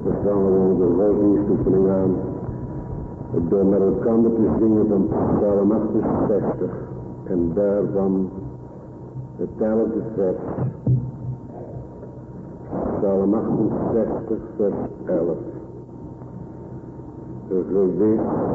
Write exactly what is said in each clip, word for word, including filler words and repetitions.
We gaan onze volgingsoefening aan door met elkaar te zingen van Psalm achtenzestig en daarvan het elfde vers. Psalm achtenzestig vers elf. Gewis,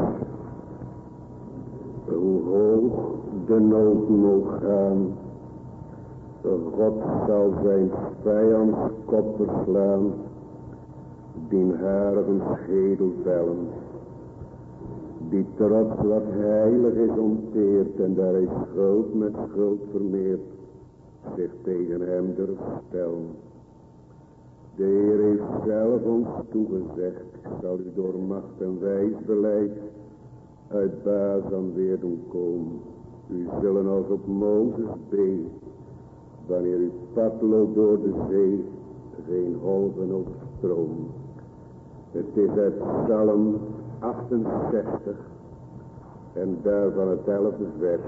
hoe hoog de nood moog gaan, God zal zijn vijands kop verslaan, dien harigen schedel vellen, die trots wat heilig is onteerd en daar hij schuld met schuld vermeert, zich tegen hem durft stellen. De Heer heeft zelf ons toegezegd, ik zal u door macht en wijs beleid uit Bazan weer doen komen. U zullen als op Mozes been, wanneer u pad loopt door de zee, geen golven overstromen. Het is uit Psalm achtenzestig en daarvan het elfde vers.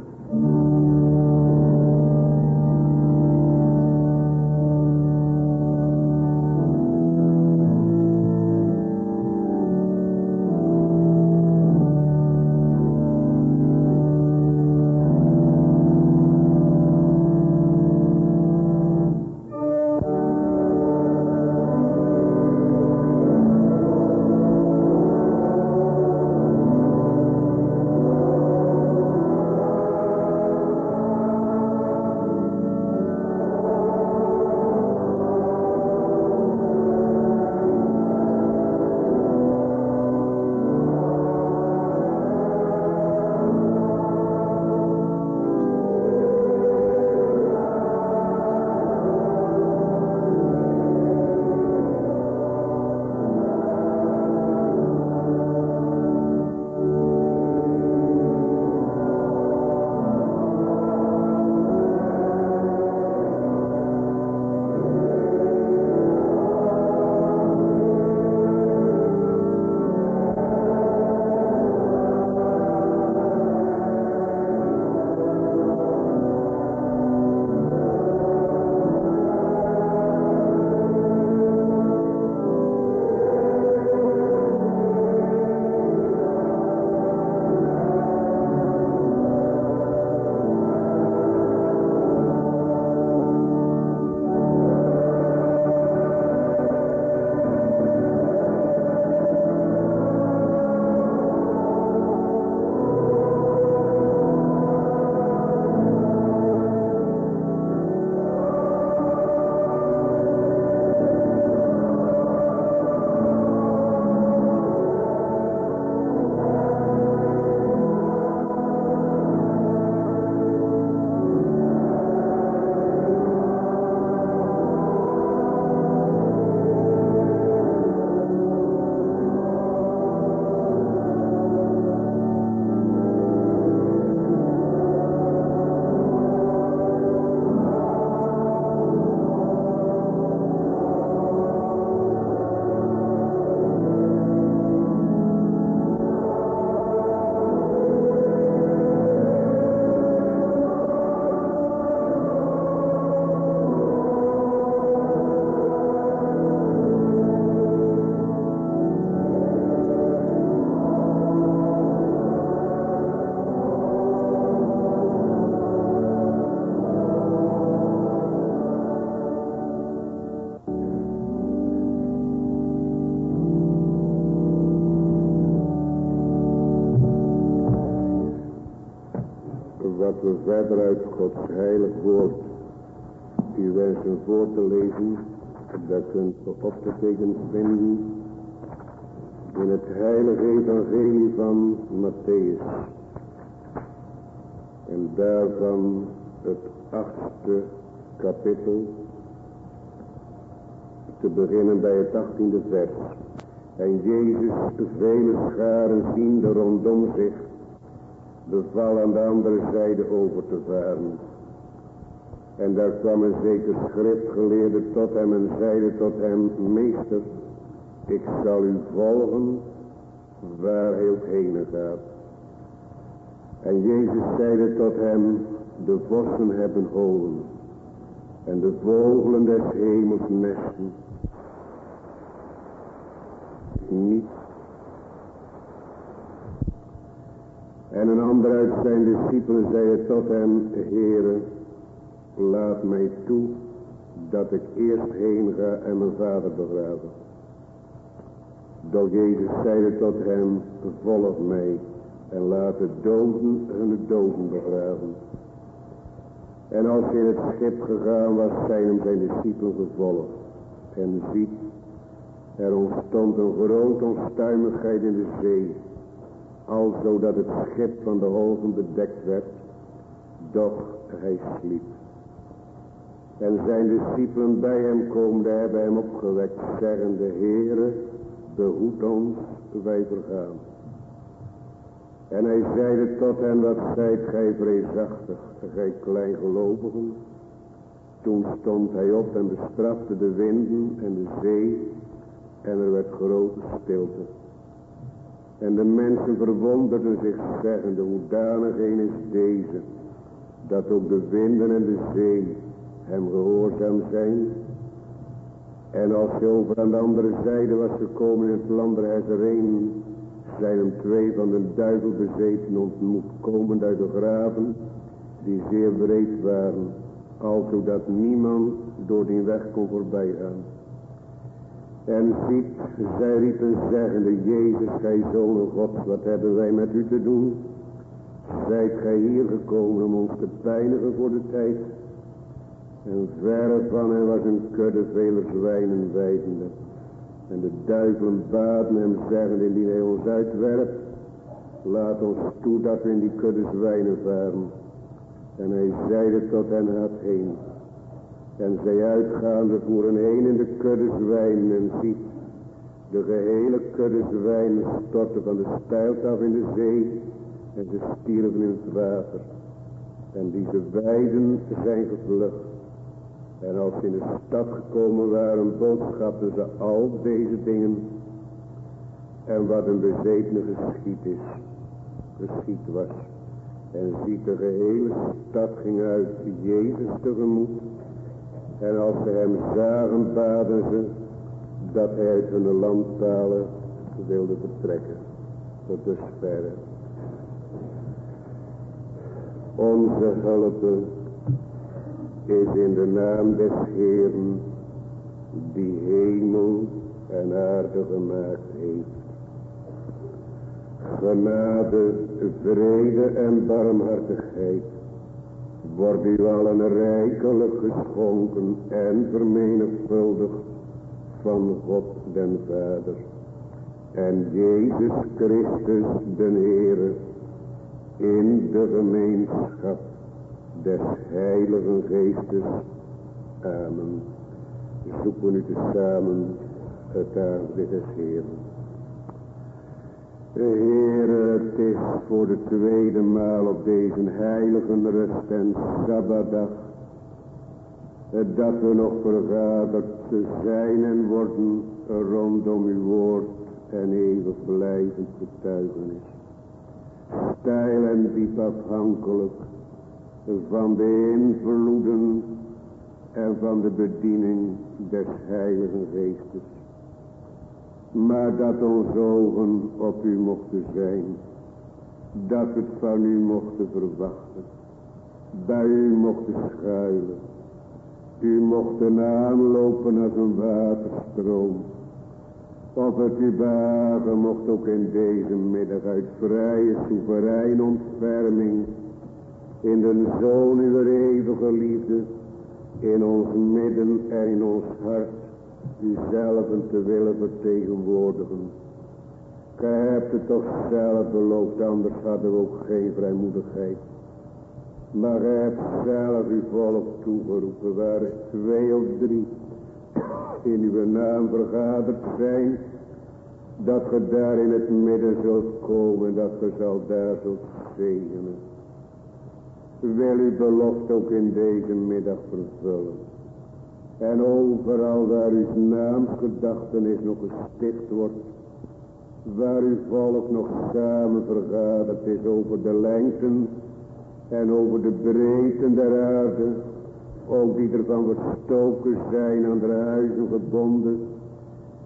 Wat we verder uit Gods heilig woord u wensen voor te lezen, dat kunt u op te tekenen vinden in het heilige evangelie van Matthäus. En daarvan het achtste kapitel, te beginnen bij het achttiende vers. En Jezus, vele scharen ziende rondom zich, beval aan de andere zijde over te varen. En daar kwam een zeker schriftgeleerde tot hem en zeide tot hem: Meester, ik zal u volgen waar hij ook heen gaat. En Jezus zeide tot hem: de vossen hebben holen en de vogelen des hemels nesten, niet. En een ander uit zijn discipelen zei tot hem, Heere, laat mij toe dat ik eerst heen ga en mijn vader begraven. Doch Jezus zeide tot hem, volg mij en laat de doden hun doden begraven. En als hij in het schip gegaan was, zijn hem zijn discipelen gevolgd. En ziet, er ontstond een grote onstuimigheid in de zee, alzo dat het schip van de golven bedekt werd, doch hij sliep. En zijn discipelen bij hem komende hebben hem opgewekt, zeggende, Heere, behoed ons, wij vergaan. En hij zeide tot hen, wat zijt gij vreesachtig, gij kleingelovigen. Toen stond hij op en bestrafte de winden en de zee, en er werd grote stilte. En de mensen verwonderden zich, zeggende, hoedanig een is deze, dat ook de winden en de zee hem gehoorzaam zijn. En als hij over aan de andere zijde was gekomen in het land der Gerasenen, zijn hem twee van de duivel bezeten ontmoet, komend uit de graven, die zeer breed waren, alzo dat niemand door die weg kon voorbij gaan. En ziet, zij riepen zeggende, Jezus, gij zoon Gods, wat hebben wij met u te doen? Zijt gij hier gekomen om ons te pijnigen voor de tijd? En verre van hen was een kudde vele zwijnen weidende. En de duivelen baden hem zeggende, indien hij ons uitwerpt, laat ons toe dat we in die kudde zwijnen varen. En hij zeide tot hen, gaat heen. En zij uitgaande voeren heen in de kudde zwijnen en ziet, de gehele kudde zwijnen stortten van de steilt af in de zee en ze stierven in het water. En deze weiden zijn gevlucht. En als ze in de stad gekomen waren, boodschapten ze al deze dingen. En wat een bezetene geschied is, geschied was. En ziet, de gehele stad ging uit Jezus tegemoet. En als ze hem zagen, baden ze dat hij uit hun landtalen wilde vertrekken. Tot dusverre. Onze hulp is in de naam des Heeren, die hemel en aarde gemaakt heeft. Genade, vrede en barmhartigheid wordt u allen rijkelijk geschonken en vermenigvuldigd van God den Vader en Jezus Christus den Heere in de gemeenschap des Heiligen Geestes. Amen. Zoeken nu tezamen het aangezicht des Heeren. Heere, het is voor de tweede maal op deze heilige rust en Sabbatdag dat we nog vergaderd zijn en worden rondom uw woord en eeuwig blijvend getuigenis. Steil en diep afhankelijk van de invloeden en van de bediening des Heiligen Geestes. Maar dat onze ogen op u mochten zijn, dat we het van u mochten verwachten, bij u mochten schuilen, u mochten aanlopen als een waterstroom, of het u behagen mocht ook in deze middag uit vrije, soevereine ontferming, in de Zoon uw eeuwige liefde, in ons midden en in ons hart, uzelf te willen vertegenwoordigen. Gij hebt het toch zelf beloofd, anders hadden we ook geen vrijmoedigheid. Maar gij hebt zelf uw volk toegeroepen, waar twee of drie in uw naam vergaderd zijn, dat ge daar in het midden zult komen, dat ge zal daar zult zegenen. Wil uw belofte ook in deze middag vervullen. En overal waar uw naamsgedachtenis nog gesticht wordt, waar uw volk nog samen vergaderd is over de lengten en over de breedten der aarde, ook die ervan verstoken zijn aan de huizen gebonden,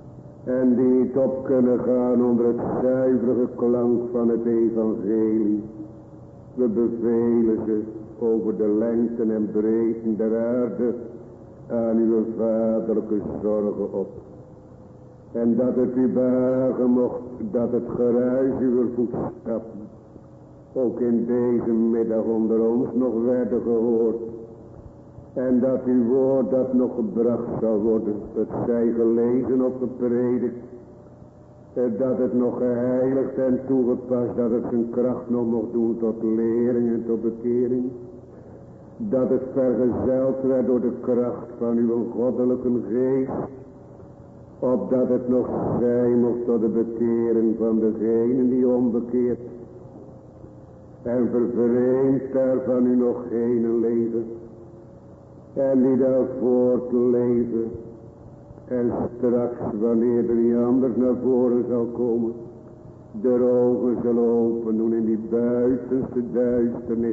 En die niet op kunnen gaan onder het zuivere klank van het evangelie. We bevelen ze over de lengten en breedten der aarde aan uw vaderlijke zorgen op. En dat het u behagen mocht, dat het geruis uw voetstappen ook in deze middag onder ons nog werden gehoord. En dat uw woord dat nog gebracht zal worden, het zij gelezen of gepredikt, dat het nog geheiligd en toegepast, dat het zijn kracht nog mocht doen tot lering en tot bekering. Dat het vergezeld werd door de kracht van uw goddelijke geest, opdat het nog zijn mocht tot de bekering van degenen die onbekeerd en vervreemd daarvan u nog geen leven, en die daar voortleven, en straks wanneer er niet anders naar voren zal komen, de ogen zullen open doen in die buitenste duisternis,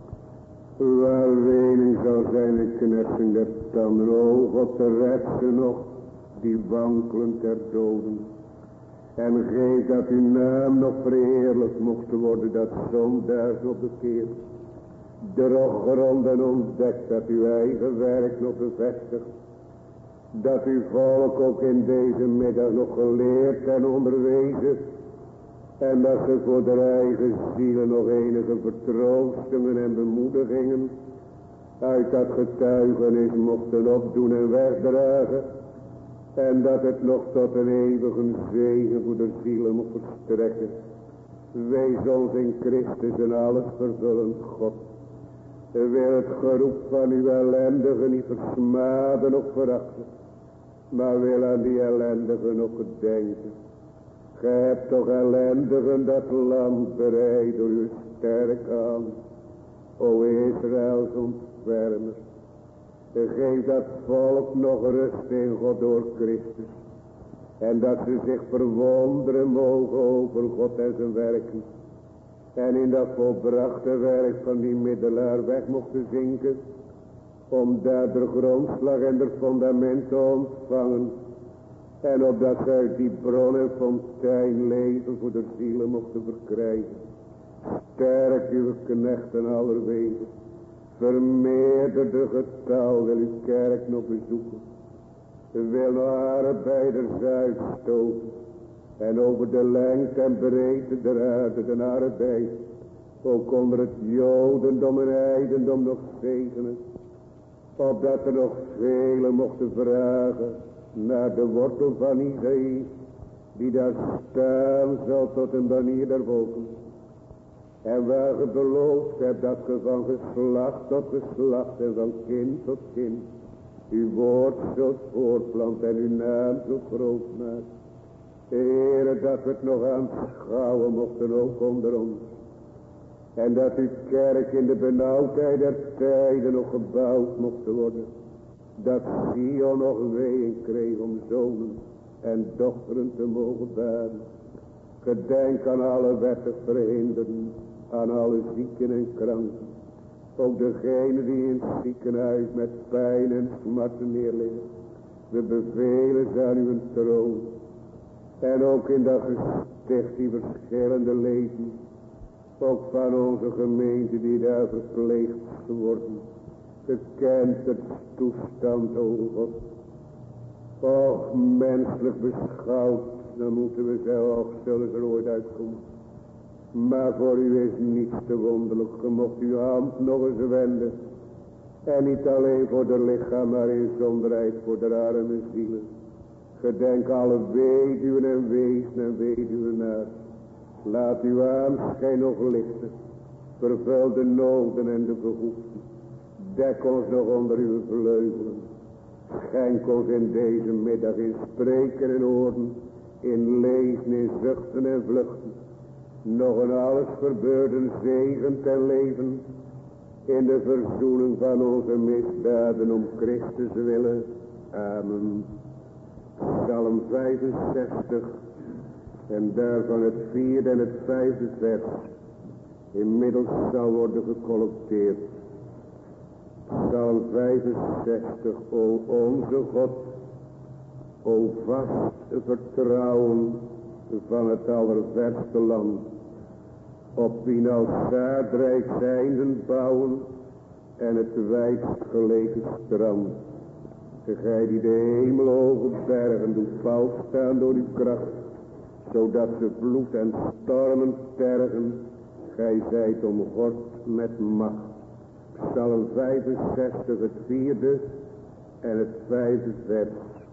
waar wening zal zijn en knetsen der tanden, oog op de rechten nog, die wankelen ter doden. En geef dat uw naam nog verheerlijk mocht worden, dat zondaars op de keer doorgrond en ontdekt, dat uw eigen werk nog bevestigt, dat uw volk ook in deze middag nog geleerd en onderwezen, en dat ze voor de eigen zielen nog enige vertroostingen en bemoedigingen uit dat getuigenis mochten opdoen en wegdragen, en dat het nog tot een eeuwige zegen voor de zielen mocht verstrekken. Wees ons in Christus en alles vervullend God. Wil het geroep van uw ellendigen niet versmaden of verachten, maar wil aan die ellendigen nog gedenken. Ge hebt toch ellendigen dat land bereid door uw sterke hand, o Israëls ontfermers. Geef dat volk nog rust in God door Christus. En dat ze zich verwonderen mogen over God en zijn werken. En in dat volbrachte werk van die middelaar weg mochten zinken. Om daar de grondslag en de fundament te ontvangen. En opdat ze uit die bron en fontein leven voor de zielen mochten verkrijgen. Sterk uw knechten allerwege. Vermeerder de getal, wil uw kerk nog bezoeken. Wil nog arbeiders uitstoten. En over de lengte en breedte der aarde de arbeid. Ook onder het jodendom en heidendom nog zegenen. Opdat er nog velen mochten vragen naar de wortel van Isaïe. Die daar staan zal tot een banier der volken. En waar ge beloofd hebt dat ge van geslacht tot geslacht en van kind tot kind uw woord zult voortplanten en uw naam zult groot maken. Heere, dat we het nog aanschouwen mochten ook onder ons. En dat uw kerk in de benauwdheid der tijden nog gebouwd mocht worden. Dat Sion nog ween kreeg om zonen en dochteren te mogen baren. Gedenk aan alle wettig verhinderden, aan alle zieken en kranken. Ook degenen die in het ziekenhuis met pijn en smarten neerliggen. We bevelen ze aan uw troon. En ook in dat gesticht die verschillende levens. Ook van onze gemeente die daar verpleegd worden. Gekend het toestand, o God. Och, menselijk beschouwd, dan moeten we zelf zullen er ooit uitkomen. Maar voor u is niets te wonderlijk. Ge mocht uw hand nog eens wenden. En niet alleen voor de lichaam, maar in zonderheid voor de arme zielen. Gedenk alle weduwen en wezen en weduwenaar. Laat uw aanschijn nog lichten. Vervul de noden en de behoeften. Dek ons nog onder uw vleugelen. Schenk ons in deze middag in spreken en horen. In lezen, in zuchten en vluchten. Nog een alles verbeurden zegen ten leven. In de verzoening van onze misdaden om Christus willen. Amen. Psalm vijfenzestig. En daarvan het vierde en het vijfde vers. Inmiddels zal worden gecollecteerd. Psalm vijfenzestig. O onze God. O vast vertrouwen van het allerverste land, op wie als zaadrijk zijnden bouwen en het wijdst gelegen strand. Gij die de hemelhoge bergen doet pal staan door uw kracht, zodat ze vloed en stormen tergen. Gij zijt omgord met macht. Psalm vijfenzestig, het vierde en het vijfde vers.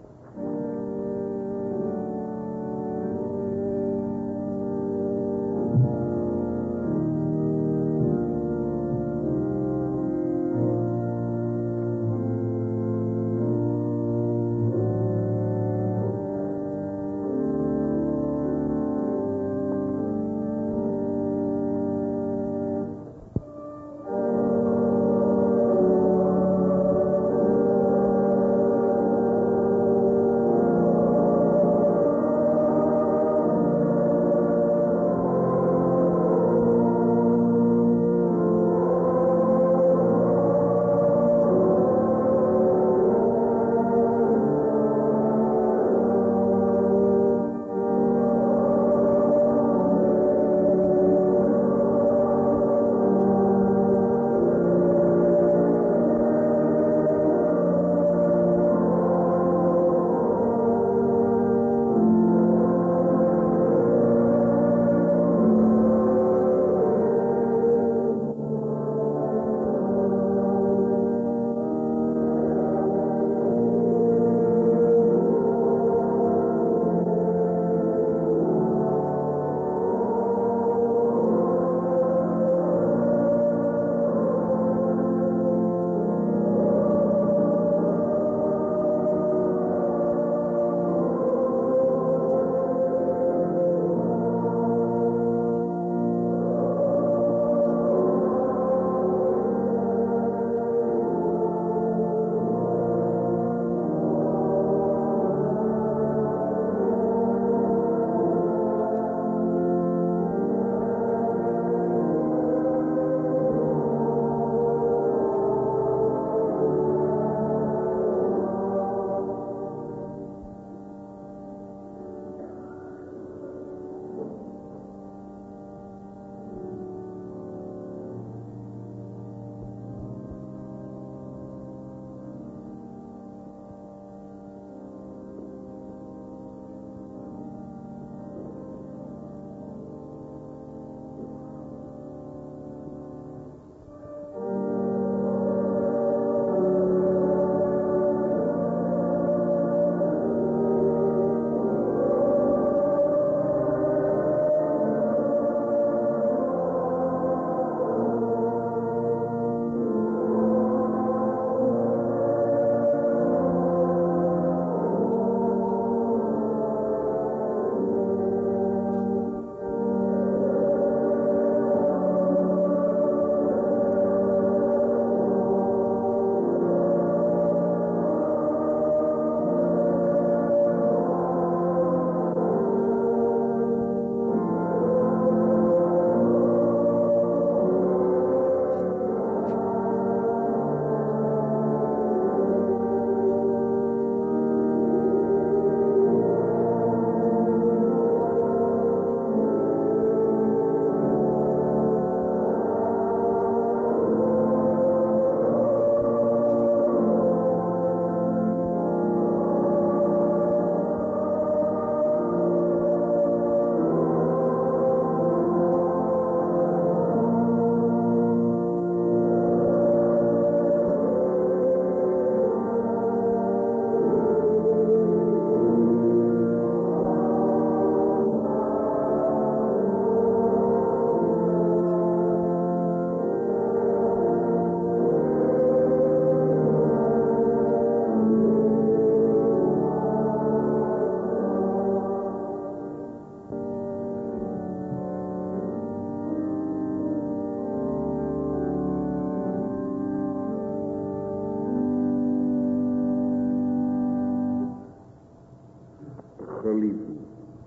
geliefden.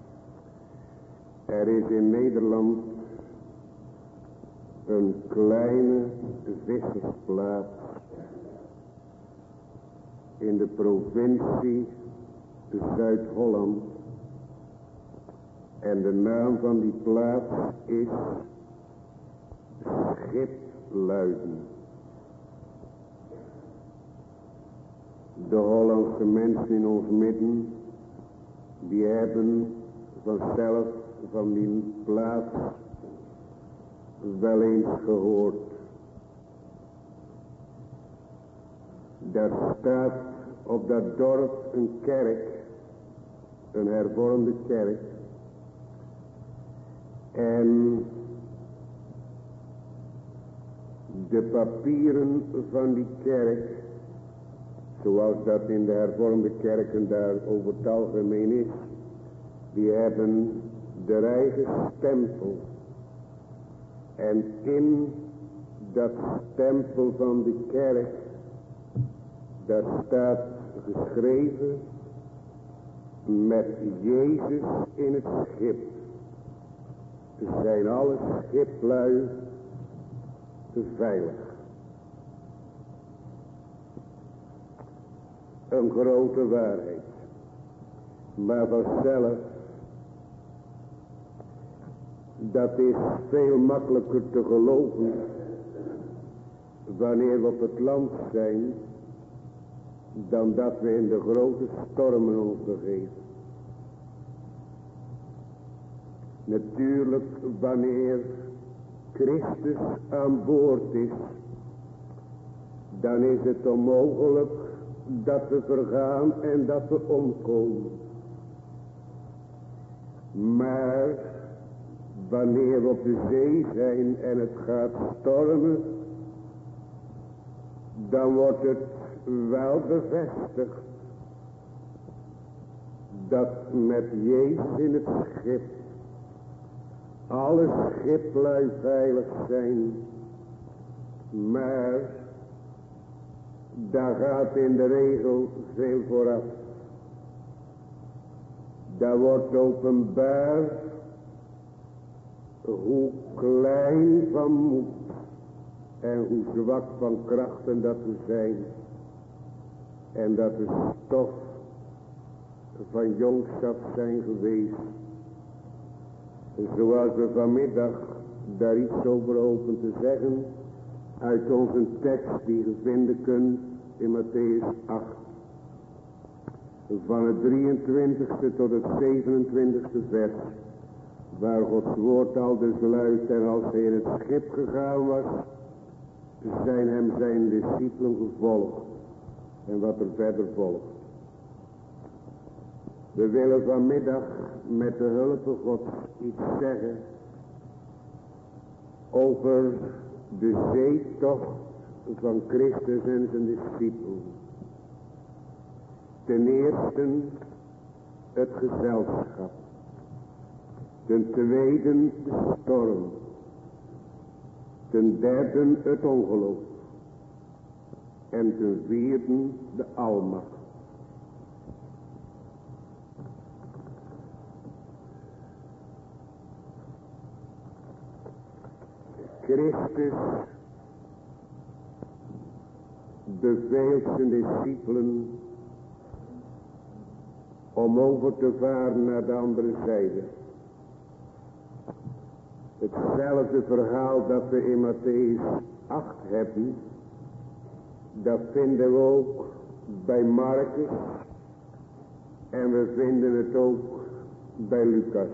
Er is in Nederland een kleine vissersplaats in de provincie Zuid-Holland. En de naam van die plaats is Schipluiden. De Hollandse mensen in ons midden, die hebben vanzelf van die plaats wel eens gehoord. Daar staat op dat dorp een kerk, een hervormde kerk. En de papieren van die kerk, zoals dat in de hervormde kerken daar over het algemeen is, die hebben de eigen stempel. En in dat stempel van de kerk, daar staat geschreven met Jezus in het schip. Zijn alle schiplui veilig. Een grote waarheid. Maar vanzelf, dat is veel makkelijker te geloven wanneer we op het land zijn, dan dat we in de grote stormen ons begeven. Natuurlijk, wanneer Christus aan boord is, dan is het onmogelijk dat we vergaan en dat we omkomen. Maar wanneer we op de zee zijn en het gaat stormen, dan wordt het wel bevestigd dat met Jezus in het schip alle schiplui veilig zijn. Maar daar gaat in de regel veel vooraf. Daar wordt openbaar hoe klein van moed en hoe zwak van krachten dat we zijn. En dat we stof van jongs af zijn geweest. Zoals we vanmiddag daar iets over hopen te zeggen uit onze tekst die je vinden kunt in Mattheüs acht. Van het drieëntwintigste tot het zevenentwintigste vers. Waar Gods woord al dus luidt: en als hij in het schip gegaan was, zijn hem zijn discipelen gevolgd. En wat er verder volgt. We willen vanmiddag met de hulp van God iets zeggen over de zeetocht van Christus en zijn discipelen. Ten eerste het gezelschap. Ten tweede de storm. Ten derde het ongeloof. En ten vierde de almacht. Christus beveelt zijn discipelen om over te varen naar de andere zijde. Hetzelfde verhaal dat we in Mattheüs acht hebben, dat vinden we ook bij Marcus en we vinden het ook bij Lucas.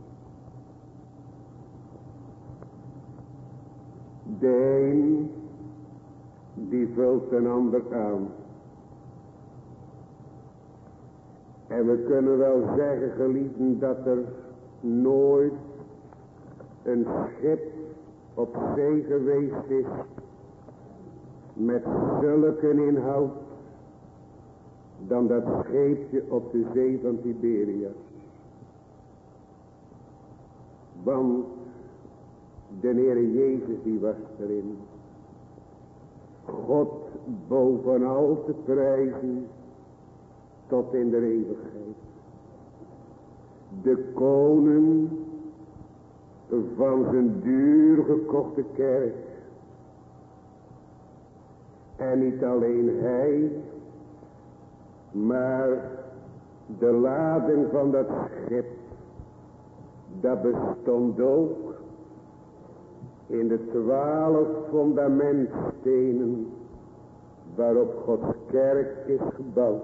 De een die vult een ander aan. En we kunnen wel zeggen, geliefden, dat er nooit een schip op zee geweest is met zulke inhoud dan dat scheepje op de zee van Tiberias. Want de Heere Jezus die was erin. God bovenal te prijzen tot in de eeuwigheid. De koning van zijn duur gekochte kerk. En niet alleen hij, maar De lading van dat schip, dat bestond ook in de twaalf fundamentstenen waarop Gods kerk is gebouwd.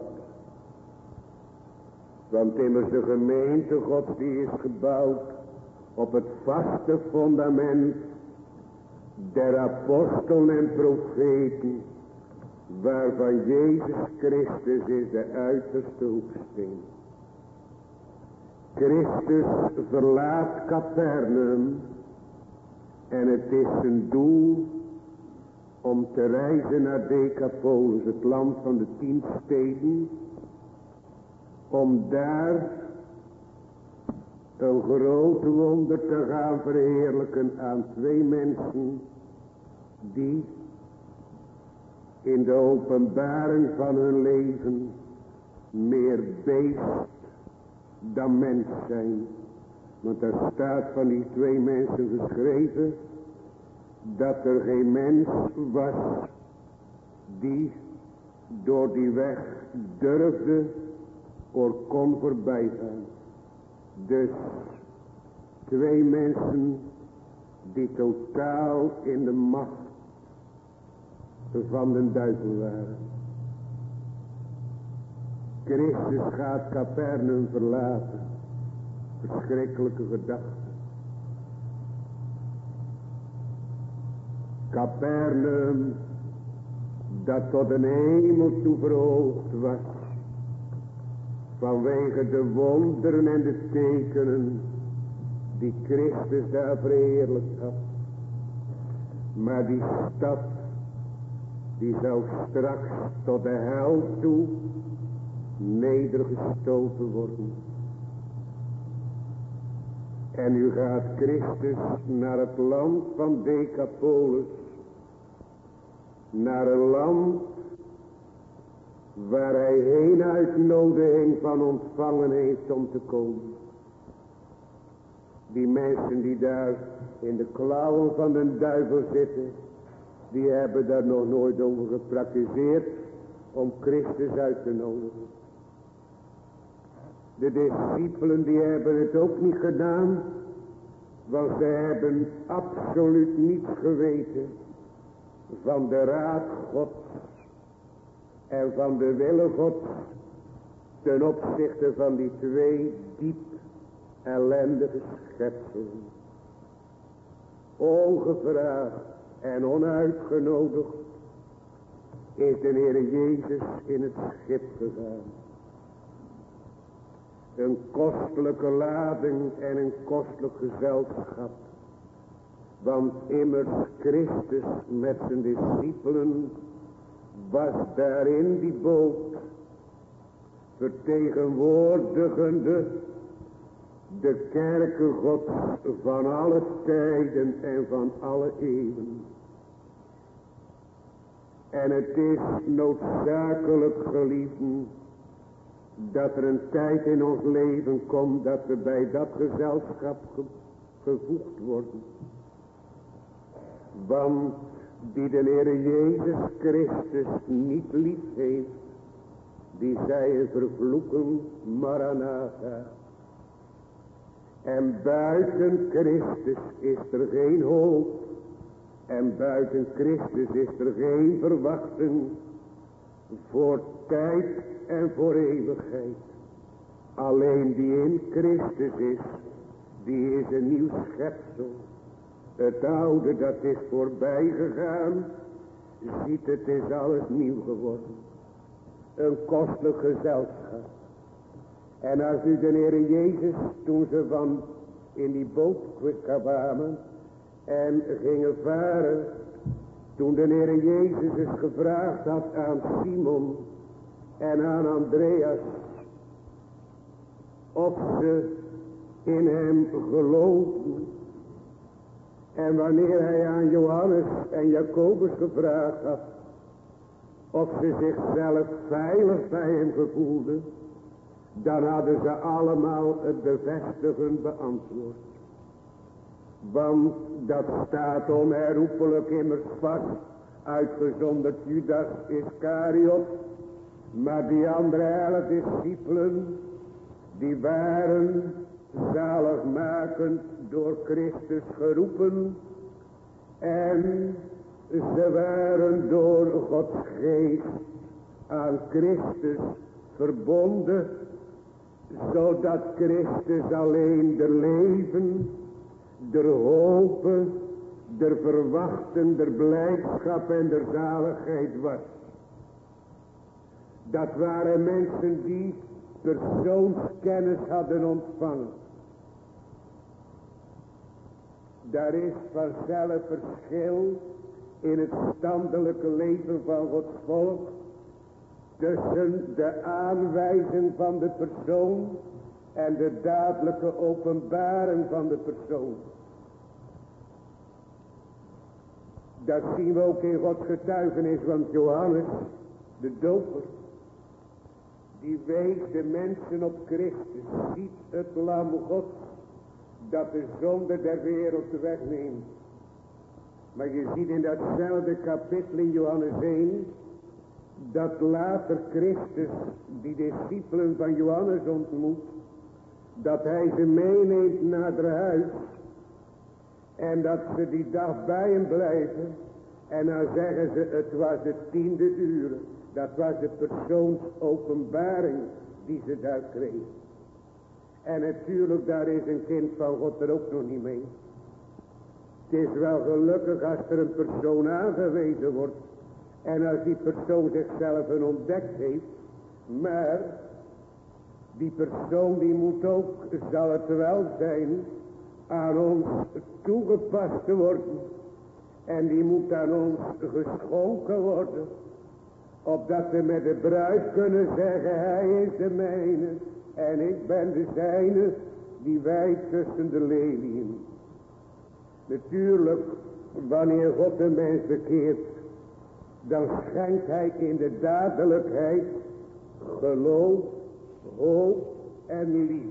Want immers de gemeente Gods die is gebouwd op het vaste fundament der apostelen en profeten, waarvan Jezus Christus is de uiterste hoeksteen. Christus verlaat Capernaum en het is zijn doel om te reizen naar Decapolis, het land van de tien steden, om daar een groot wonder te gaan verheerlijken aan twee mensen die in de openbaring van hun leven meer beest dan mens zijn. Want er staat van die twee mensen geschreven dat er geen mens was die door die weg durfde of kon voorbij gaan. Dus twee mensen die totaal in de macht van de duivel waren. Christus gaat Capernaum verlaten. Verschrikkelijke gedachte. Capernaum, dat tot een hemel toe verhoogd was, vanwege de wonderen en de tekenen die Christus daar verheerlijkt had. Maar die stad, die zou straks tot de hel toe nedergestoten worden. En nu gaat Christus naar het land van Decapolis, naar een land waar hij geen uitnodiging van ontvangen heeft om te komen. Die mensen die daar in de klauwen van de duivel zitten, die hebben daar nog nooit over gepraktiseerd om Christus uit te nodigen. De discipelen die hebben het ook niet gedaan, want ze hebben absoluut niets geweten van de raad Gods en van de wille Gods ten opzichte van die twee diep ellendige schepselen. Ongevraagd en onuitgenodigd is de Heer Jezus in het schip gegaan. Een kostelijke lading en een kostelijk gezelschap. Want immers Christus met zijn discipelen was daar in die boot, vertegenwoordigende de kerken Gods van alle tijden en van alle eeuwen. En het is noodzakelijk, geliefden, dat er een tijd in ons leven komt dat we bij dat gezelschap ge gevoegd worden. Want die de Heer Jezus Christus niet lief heeft, die zij vervloeken, Maranatha. En buiten Christus is er geen hoop. En buiten Christus is er geen verwachting voor tijd en voor eeuwigheid. Alleen die in Christus is, die is een nieuw schepsel. Het oude dat is voorbij gegaan, ziet het is alles nieuw geworden. Een kostelijk gezelschap. En als u de Heer Jezus, toen ze van in die boot kwamen en gingen varen, toen de Heer Jezus het gevraagd had aan Simon en aan Andreas, of ze in hem geloofden. En wanneer hij aan Johannes en Jacobus gevraagd had, of ze zichzelf veilig bij hem gevoelden, dan hadden ze allemaal het bevestigend beantwoord. Want dat staat onherroepelijk immers vast, uitgezonderd Judas Iscariot, maar die andere elf discipelen, Die waren zaligmakend door Christus geroepen. En ze waren door Gods geest aan Christus verbonden. Zodat Christus alleen de leven, der hopen, der verwachten, der blijdschap en der zaligheid was. Dat waren mensen die persoonskennis hadden ontvangen. Daar is vanzelf verschil in het standelijke leven van Gods volk. Tussen de aanwijzing van de persoon en de dadelijke openbaring van de persoon. Dat zien we ook in Gods getuigenis, want Johannes, de doper, die wees de mensen op Christus. Ziet het lam God dat de zonde der wereld wegneemt. Maar je ziet in datzelfde kapitel in Johannes één, dat later Christus die discipelen van Johannes ontmoet, dat hij ze meeneemt naar het huis en dat ze die dag bij hem blijven en dan zeggen ze het was de tiende uur. Dat was de persoonsopenbaring die ze daar kregen. En natuurlijk daar is een kind van God er ook nog niet mee. Het is wel gelukkig als er een persoon aangewezen wordt. En als die persoon zichzelf een ontdekt heeft. Maar die persoon die moet ook, zal het wel zijn, aan ons toegepast worden. En die moet aan ons geschonken worden. Opdat we met de bruid kunnen zeggen, hij is de mijne. En ik ben de zijne, die wij tussen de lelien. Natuurlijk, wanneer God een mens bekeert, dan schenkt hij in de dadelijkheid geloof, hoop en liefde.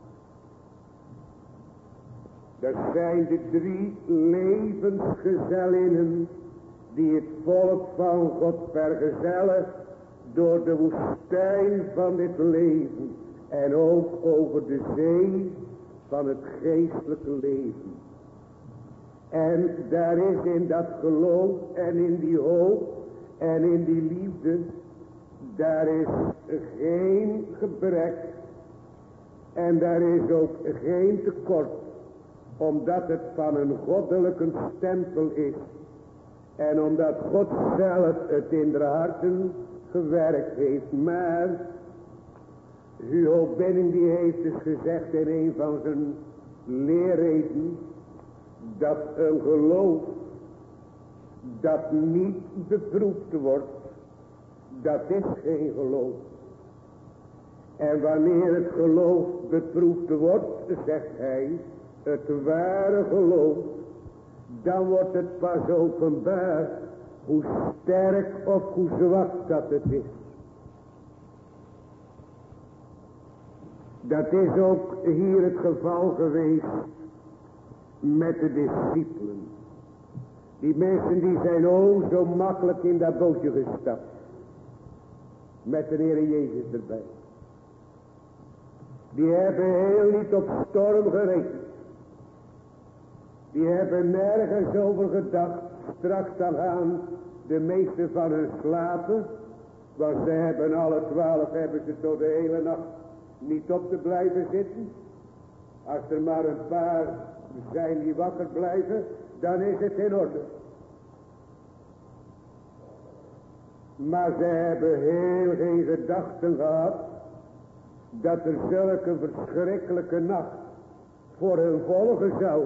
Dat zijn de drie levensgezellinnen die het volk van God vergezellen door de woestijn van dit leven en ook over de zee van het geestelijke leven. En daar is in dat geloof en in die hoop en in die liefde, daar is geen gebrek en daar is ook geen tekort, omdat het van een goddelijke stempel is. En omdat God zelf het in de harten gewerkt heeft. Maar Hugo Benning die heeft dus gezegd in een van zijn leerreden, dat een geloof dat niet beproefd wordt, dat is geen geloof. En wanneer het geloof beproefd wordt, zegt hij, het ware geloof, dan wordt het pas openbaar hoe sterk of hoe zwak dat het is. Dat is ook hier het geval geweest met de discipelen. Die mensen die zijn oh zo makkelijk in dat bootje gestapt. Met de Heer Jezus erbij. Die hebben heel niet op storm gerekend. Die hebben nergens over gedacht. Straks dan gaan de meeste van hun slapen. Want ze hebben alle twaalf hebben ze tot de hele nacht niet op te blijven zitten. Als er maar een paar zijn die wakker blijven, dan is het in orde. Maar ze hebben heel geen gedachten gehad dat er zulke verschrikkelijke nacht voor hun volgen zou.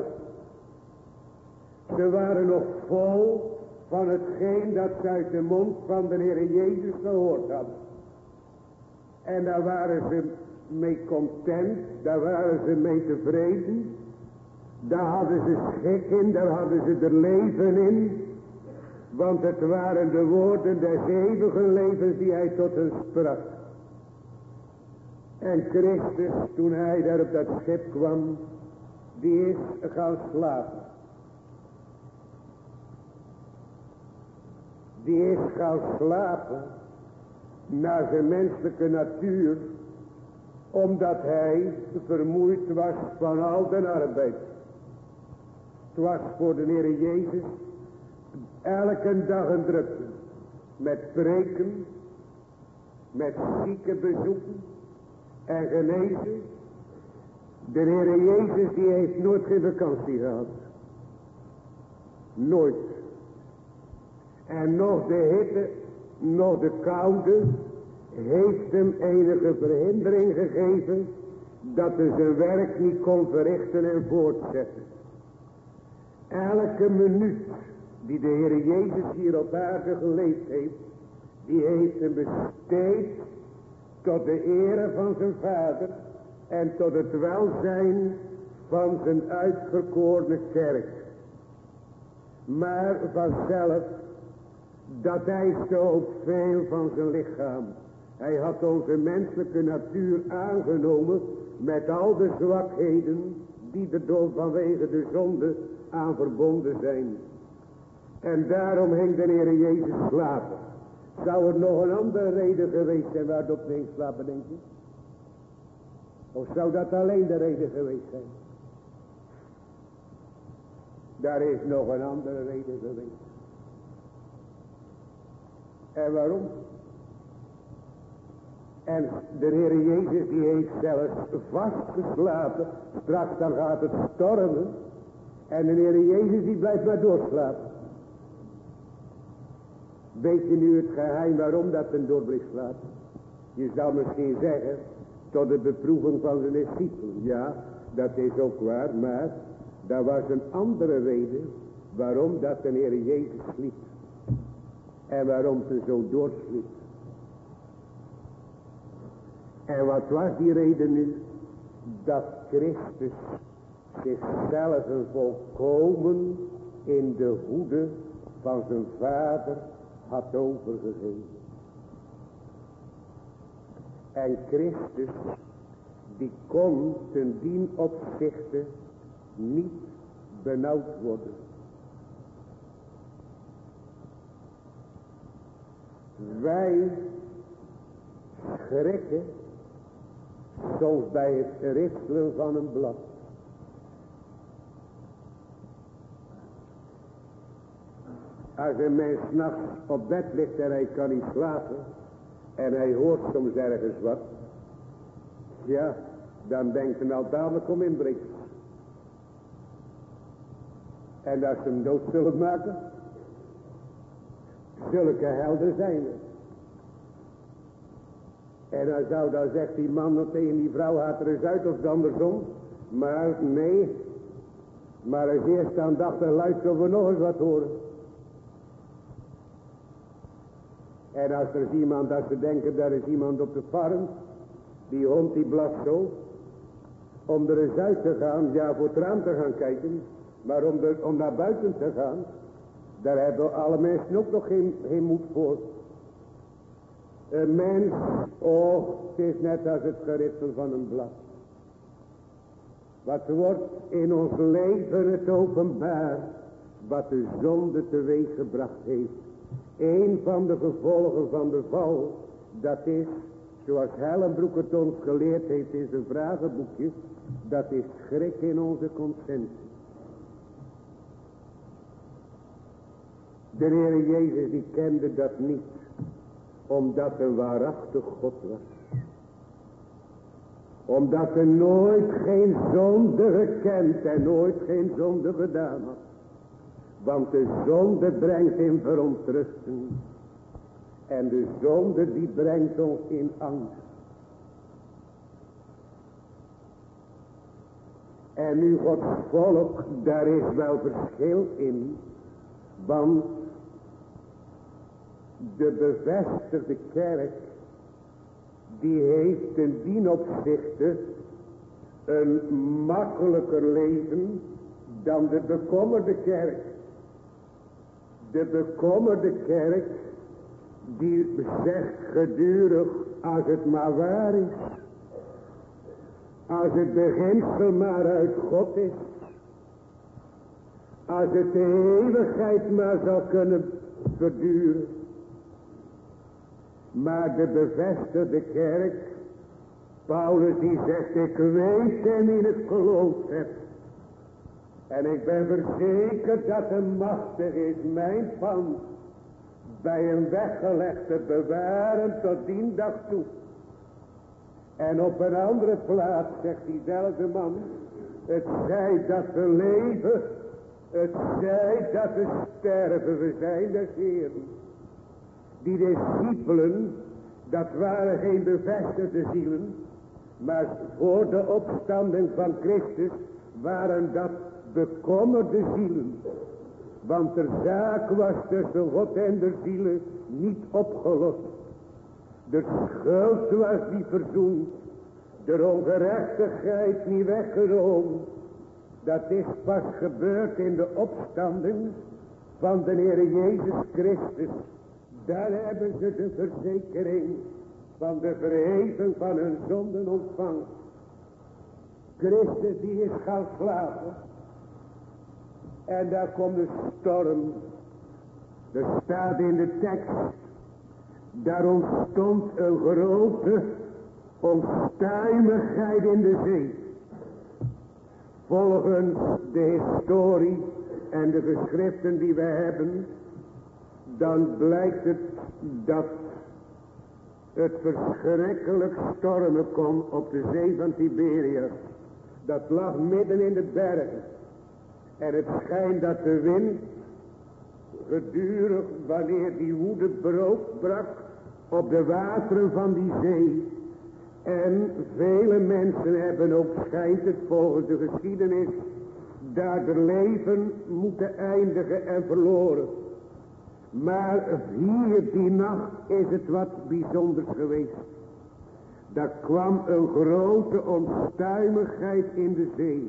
Ze waren nog vol van hetgeen dat ze uit de mond van de Heer Jezus gehoord hadden. En daar waren ze mee content, daar waren ze mee tevreden. Daar hadden ze schik in, daar hadden ze er leven in. Want het waren de woorden des eeuwige levens die hij tot hen sprak. En Christus, toen hij daar op dat schip kwam, die is gaan slapen. Die is gaan slapen naar zijn menselijke natuur, Omdat hij vermoeid was van al de arbeid. Het was voor de Heer Jezus elke dag een drukte. Met preken, met zieken bezoeken en genezen. De Heer Jezus die heeft nooit geen vakantie gehad. Nooit. En nog de hitte, nog de koude heeft hem enige verhindering gegeven dat hij zijn werk niet kon verrichten en voortzetten. Elke minuut die de Heer Jezus hier op aarde geleefd heeft, die heeft hem besteed tot de ere van zijn Vader en tot het welzijn van zijn uitverkorene kerk. Maar vanzelf dat hij zo ook veel van zijn lichaam. Hij had onze menselijke natuur aangenomen met al de zwakheden die er door vanwege de zonde aan verbonden zijn. En daarom hing de Heer Jezus slapen. Zou er nog een andere reden geweest zijn waardoor hij ging slapen, denk je? Of zou dat alleen de reden geweest zijn? Daar is nog een andere reden geweest. En waarom? En de Heer Jezus die heeft zelfs vastgeslapen. Straks dan gaat het stormen. En de Heer Jezus die blijft maar doorslapen. Weet je nu het geheim waarom dat een doorbleef slapen? Je zou misschien zeggen, tot de beproeving van zijn discipelen. Ja, dat is ook waar, maar daar was een andere reden waarom dat de Heer Jezus sliep. En waarom ze zo doorsliep. En wat was die reden nu? Dat Christus zichzelf volkomen in de hoede van zijn Vader had overgegeven. En Christus, die kon ten dien opzichte niet benauwd worden. Wij schrikken soms bij het ritselen van een blad. Als een mens 's nachts op bed ligt en hij kan niet slapen en hij hoort soms ergens wat, ja, dan denkt hij al dadelijk om inbreking. En dat ze hem dood zullen maken, zulke helden zijn er. En dan zou dan zegt die man tegen die vrouw, gaat er eens uit of andersom. Maar nee, maar als eerst aandachtig luisteren we nog eens wat horen. En als er is iemand, als ze denken, daar is iemand op de farm, die hond die blaft zo, om er eens uit te gaan, ja voor het raam te gaan kijken, maar om, de, om naar buiten te gaan, daar hebben alle mensen ook nog geen, geen moed voor. Een mens, oh, het is net als het geritsel van een blad. Wat wordt in ons leven het openbaar, wat de zonde teweeg gebracht heeft. Een van de gevolgen van de val, dat is, zoals Hellenbroek het ons geleerd heeft in zijn vragenboekje, dat is schrik in onze conscientie. De Heer Jezus die kende dat niet, omdat hij waarachtig God was. Omdat hij nooit geen zonde gekend en nooit geen zonde gedaan had. Want de zonde brengt in verontrusting. En de zonde die brengt ons in angst. En nu Gods volk, daar is wel verschil in. Want de bevestigde kerk, die heeft in die opzichte een makkelijker leven dan de bekommerde kerk. De bekommerde kerk, die zegt gedurig, als het maar waar is, als het beginsel maar uit God is, als het de eeuwigheid maar zou kunnen verduren. Maar de bevestigde kerk, Paulus die zegt, ik weet en in het geloof heb. En ik ben verzekerd dat de machtig is mijn pand bij een weggelegd te bewaren tot die dag toe. En op een andere plaats zegt diezelfde man, het zij dat we leven, het zij dat we sterven, we zijn des Heeren. Die discipelen, dat waren geen bevestigde zielen, maar voor de opstanding van Christus waren dat bekommerde zielen. Want de zaak was tussen God en de zielen niet opgelost. De schuld was niet verzoend. De ongerechtigheid niet weggenomen. Dat is pas gebeurd in de opstanding van de Heer Jezus Christus. Daar hebben ze de verzekering van de verheving van hun zonden ontvangen. Christus die is gaan slapen. En daar komt de storm. Er staat in de tekst. Daar ontstond een grote onstuimigheid in de zee. Volgens de historie en de geschriften die we hebben, dan blijkt het dat het verschrikkelijk stormen kon op de zee van Tiberias. Dat lag midden in de bergen. En het schijnt dat de wind gedurig, wanneer die woede brood brak op de wateren van die zee. En vele mensen hebben ook, schijnt het volgens de geschiedenis, daar de leven moeten eindigen en verloren. Maar hier die nacht is het wat bijzonders geweest. Daar kwam een grote onstuimigheid in de zee.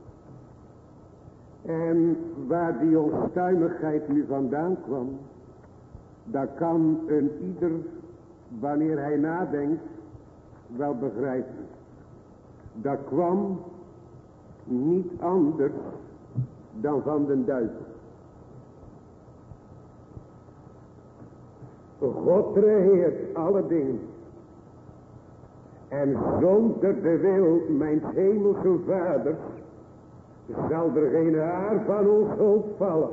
En waar die onstuimigheid nu vandaan kwam, daar kan een ieder, wanneer hij nadenkt, wel begrijpen. Dat kwam niet anders dan van den duivel. God regeert alle dingen. En zonder de wil mijn hemelse vaders zal er geen haar van ons hoofd vallen.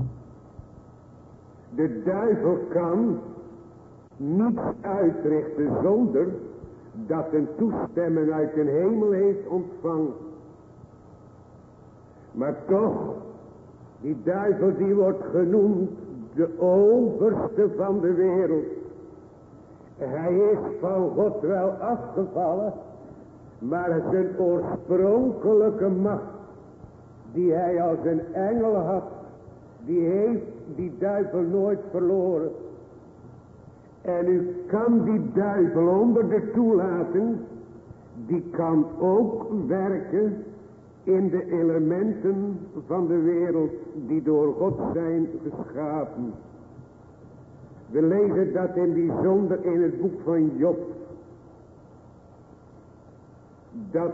De duivel kan niets uitrichten zonder dat een toestemming uit de hemel heeft ontvangen. Maar toch, die duivel die wordt genoemd de overste van de wereld. Hij is van God wel afgevallen, maar zijn oorspronkelijke macht, die hij als een engel had, die heeft die duivel nooit verloren. En u kan die duivel onder de toelating, die kan ook werken in de elementen van de wereld die door God zijn geschapen. We lezen dat in bijzonder in het boek van Job. Dat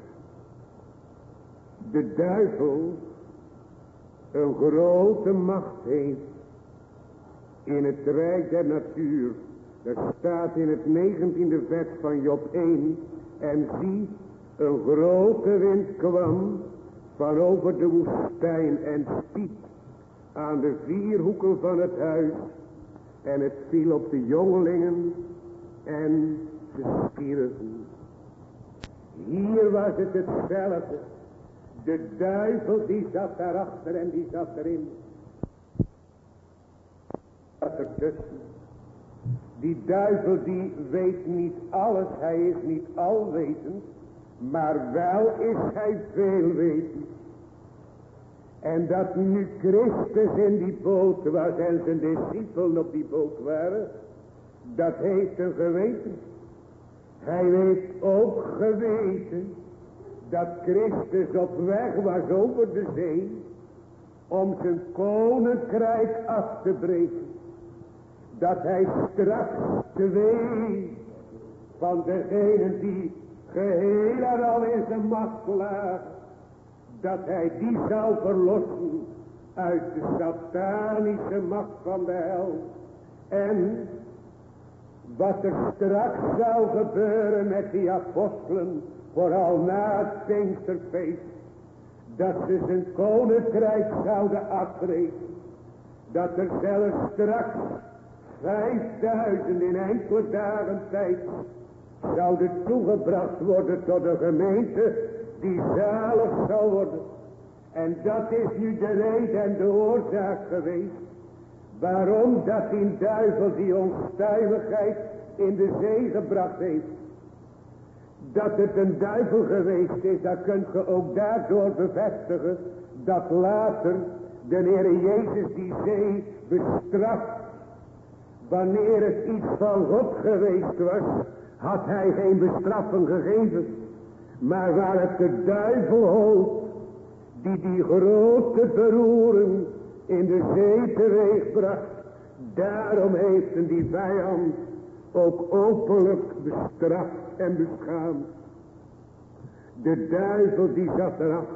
de duivel een grote macht heeft in het rijk der natuur. Er staat in het negentiende vers van Job één. En zie, een grote wind kwam van over de woestijn en stiet aan de vier hoeken van het huis. En het viel op de jongelingen en ze stierven. Hier was het hetzelfde. De duivel die zat daarachter en die zat erin. Dat ertussen. Die duivel die weet niet alles, hij is niet alwetend, maar wel is hij veelwetend. En dat nu Christus in die boot was en zijn discipelen op die boot waren, dat heeft hij geweten. Hij heeft ook geweten dat Christus op weg was over de zee om zijn koninkrijk af te breken. Dat hij straks twee van degenen die geheel en al in zijn macht lagen, dat hij die zou verlossen uit de satanische macht van de hel. En wat er straks zou gebeuren met die apostelen, vooral na het Pinksterfeest, dat ze zijn koninkrijk zouden afbreken, dat er zelfs straks vijfduizend in enkele dagen tijd zouden toegebracht worden tot een gemeente die zalig zal worden. En dat is nu de reden en de oorzaak geweest waarom dat die duivel die onstuimigheid in de zee gebracht heeft. Dat het een duivel geweest is, dat kunt je ook daardoor bevestigen dat later de Heer Jezus die zee bestraft. Wanneer het iets van God geweest was, had hij geen bestraffing gegeven. Maar waar het de duivel hoopt, die die grote beroering in de zee teweegbracht, daarom heeft hem die vijand ook openlijk bestraft en beschaamd. De duivel die zat erachter.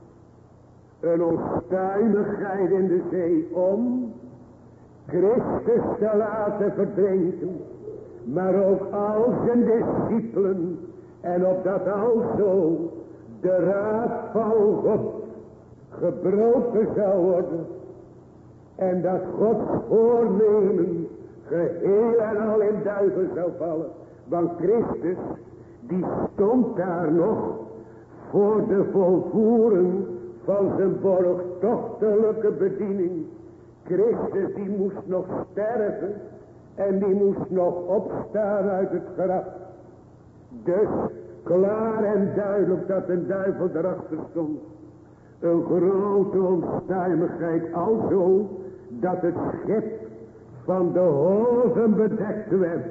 Een onstuimigheid in de zee om Christus te laten verdrinken, maar ook al zijn discipelen, en opdat alzo de raad van God gebroken zou worden en dat Gods voornemen geheel en al in duigen zou vallen. Want Christus die stond daar nog voor de volvoering van zijn borgtochtelijke bediening. Christus die moest nog sterven en die moest nog opstaan uit het graf. Dus klaar en duidelijk dat een duivel erachter stond. Een grote onstuimigheid alzo dat het schip van de hoven bedekt werd.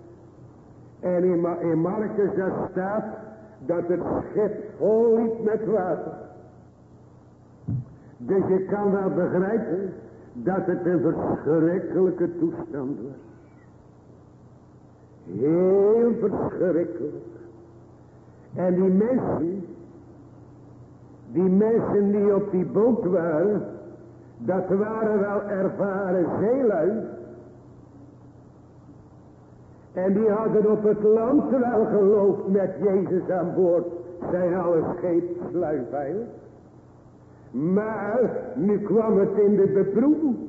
En in, Ma in Marcus daar staat dat het schip vol liep met water. Dus je kan wel begrijpen dat het een verschrikkelijke toestand was. Heel verschrikkelijk. En die mensen, die mensen die op die boot waren, dat waren wel ervaren zeelui. En die hadden op het land wel geloofd met Jezus aan boord, zijn alle scheepslui veilig. Maar nu kwam het in de beproeving.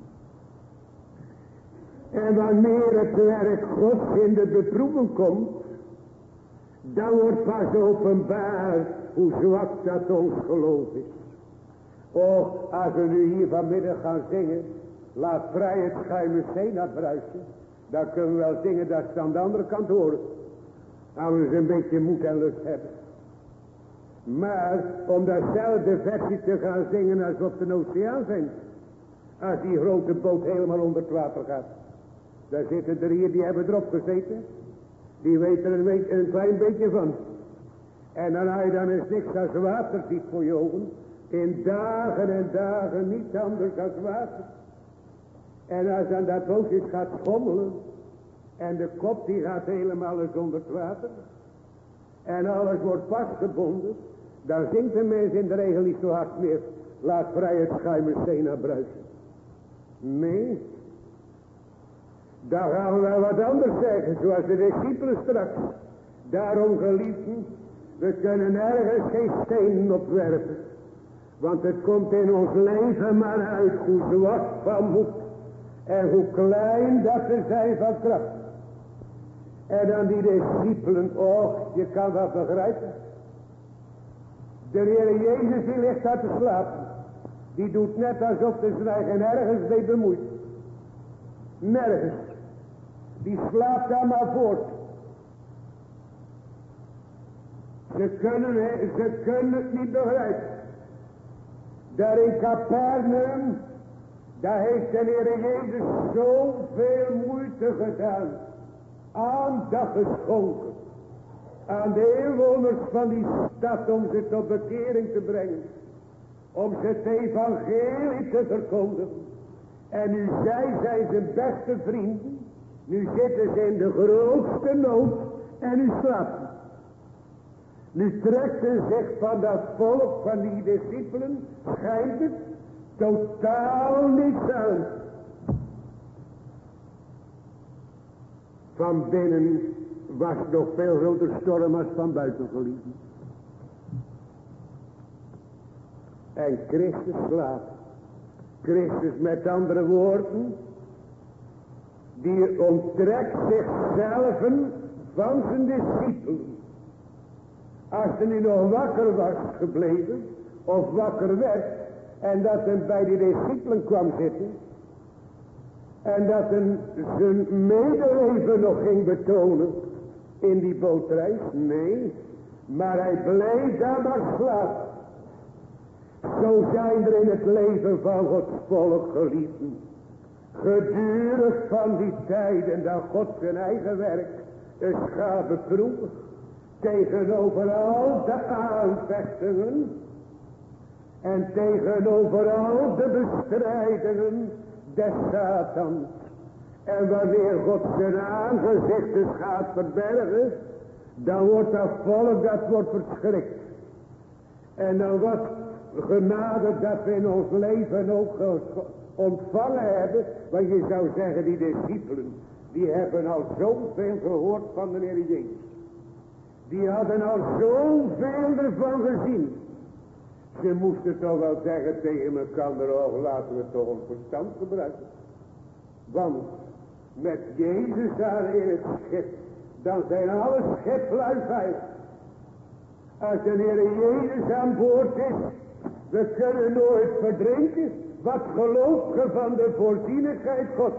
En wanneer het werk Gods in de beproeving komt, dan wordt pas openbaar hoe zwak dat ons geloof is. Och, als we nu hier vanmiddag gaan zingen, laat vrij het schuime Sena bruisen, dan kunnen we wel zingen dat ze aan de andere kant horen. Als we een beetje moed en lust hebben. Maar om datzelfde versie te gaan zingen als we op de oceaan zijn, als die grote boot helemaal onder het water gaat, daar zitten er hier, die hebben erop gezeten, die weten er een, beetje, een klein beetje van. En dan heb je dan eens niks als water ziet voor je ogen, in dagen en dagen niet anders als water. En als dan dat bootje gaat schommelen, en de kop die gaat helemaal eens onder het water, en alles wordt vastgebonden, dan zingt de mens in de regel niet zo hard meer, laat vrij het schuime Sena bruisen. Nee, dan gaan we wel wat anders zeggen, zoals de discipelen straks. Daarom geliefden, we kunnen ergens geen stenen opwerpen, want het komt in ons leven maar uit hoe zwak van moed en hoe klein dat we zijn van kracht. En dan die discipelen, och, je kan dat begrijpen. De Heer Jezus die ligt daar te slapen. Die doet net alsof de zwijgen nergens mee bemoeit. Nergens. Die slaapt daar maar voort. Ze kunnen, ze kunnen het niet begrijpen. Daar in Capernaum, daar heeft de Heer Jezus zoveel moeite gedaan. Aandacht geschonken aan de inwoners van die stad om ze tot bekering te brengen, om ze het evangelie te verkondigen. En nu zij zijn zijn beste vrienden, nu zitten ze in de grootste nood en nu slapen. Nu trekt ze zich van dat volk van die discipelen, schijnt het, totaal niets aan. van binnen was nog veel groter storm als van buiten, geliefden. En Christus slaapt. Christus met andere woorden, die onttrekt zichzelf van zijn discipelen. Als hij nu nog wakker was gebleven, of wakker werd, en dat hij bij die discipelen kwam zitten, en dat hij zijn medeleven nog ging betonen in die bootreis, nee, maar hij bleef daar maar slapen. Zo zijn er in het leven van Gods volk, geliefden, gedurig van die tijden dat God zijn eigen werk is gaat beproeven, tegenover al de aanvechtingen en tegenover al de bestrijdingen des Satans. En wanneer God zijn aangezicht dus gaat verbergen, dan wordt dat volk, dat wordt verschrikt. En dan wordt genade dat we in ons leven ook ontvangen hebben. Want je zou zeggen, die discipelen, die hebben al zoveel gehoord van de Heer Jezus. Die hadden al zoveel ervan gezien. Ze moesten toch wel zeggen tegen elkaar, oh, laten we toch ons verstand gebruiken. Want met Jezus daar in het schip, dan zijn alle schiplui veilig. Als de Heer Jezus aan boord is, we kunnen nooit verdrinken. Wat gelooft ge van de voorzienigheid Gods?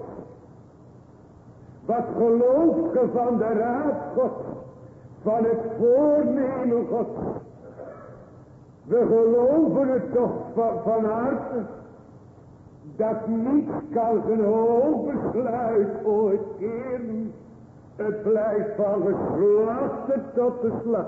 Wat gelooft ge van de raad Gods? Van het voornemen Gods? We geloven het toch van, van harte, dat niets kan zijn hoog besluit ooit keren. Het blijft van geslachte tot de slag.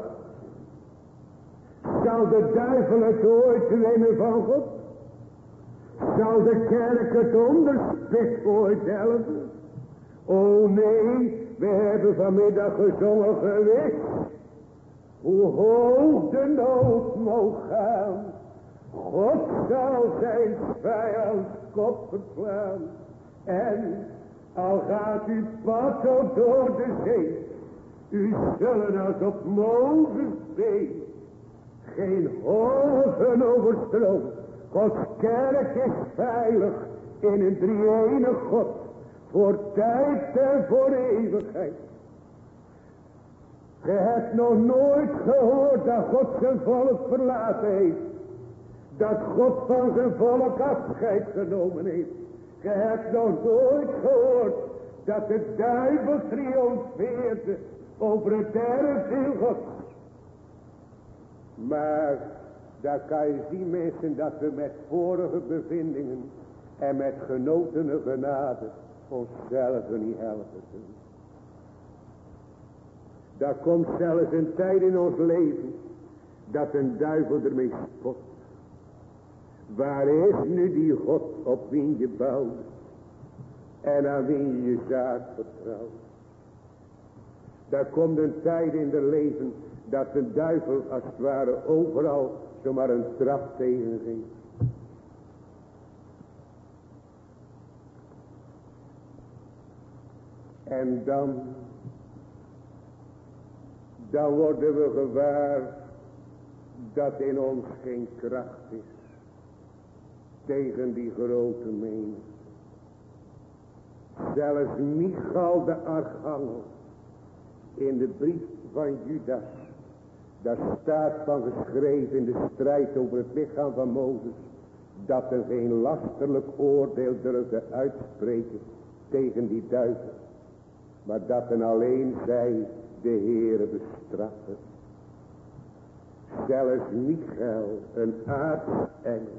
Zal de duivel het ooit winnen van God? Zal de kerk het onderspit ooit helpen? O nee, we hebben vanmiddag gezongen geweest. Hoe hoog de nood mogen gaan, God zal zijn vijand kop verslaan. En al gaat uw pad ook door de zee, u zullen als op Mozes been geen golven overstromen. Gods kerk is veilig in een drie-enig God, voor tijd en voor eeuwigheid. Je hebt nog nooit gehoord dat God zijn volk verlaten heeft. Dat God van zijn volk afscheid genomen heeft. Je hebt nog nooit gehoord dat de duivel triomfeerde over het erfdeel Gods. Maar daar kan je zien, mensen, dat we met vorige bevindingen en met genotene genade onszelf niet helpen kunnen. Daar komt zelfs een tijd in ons leven dat een duivel ermee spot. Waar is nu die God op wie je bouwt en aan wie je je zaak vertrouwt? Daar komt een tijd in het leven dat de duivel als het ware overal zomaar een trap tegen geeft. En dan, dan worden we gewaar dat in ons geen kracht is tegen die grote menigte. Zelfs Michael de archangel in de brief van Judas, daar staat van geschreven in de strijd over het lichaam van Mozes, dat er geen lasterlijk oordeel durfde uitspreken tegen die duivel, maar dat er alleen zij de Heere bestraffen. Zelfs Michael, een aartsengel,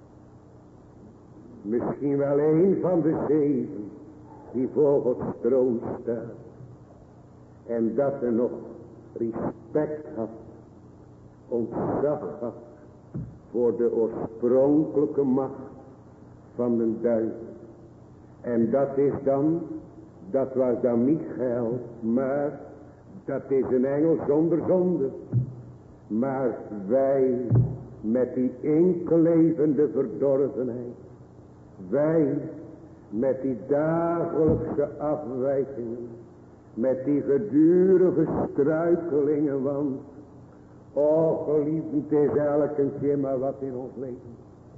misschien wel een van de zeven die voor Gods troon staat, en dat er nog respect had, ontzag had voor de oorspronkelijke macht van de duivel. En dat is dan, dat was dan Michael, maar dat is een engel zonder zonde. Maar wij met die inkelevende verdorvenheid, wij met die dagelijkse afwijkingen, met die gedurige struikelingen, want o geliefden, het is elke keer maar wat in ons leven.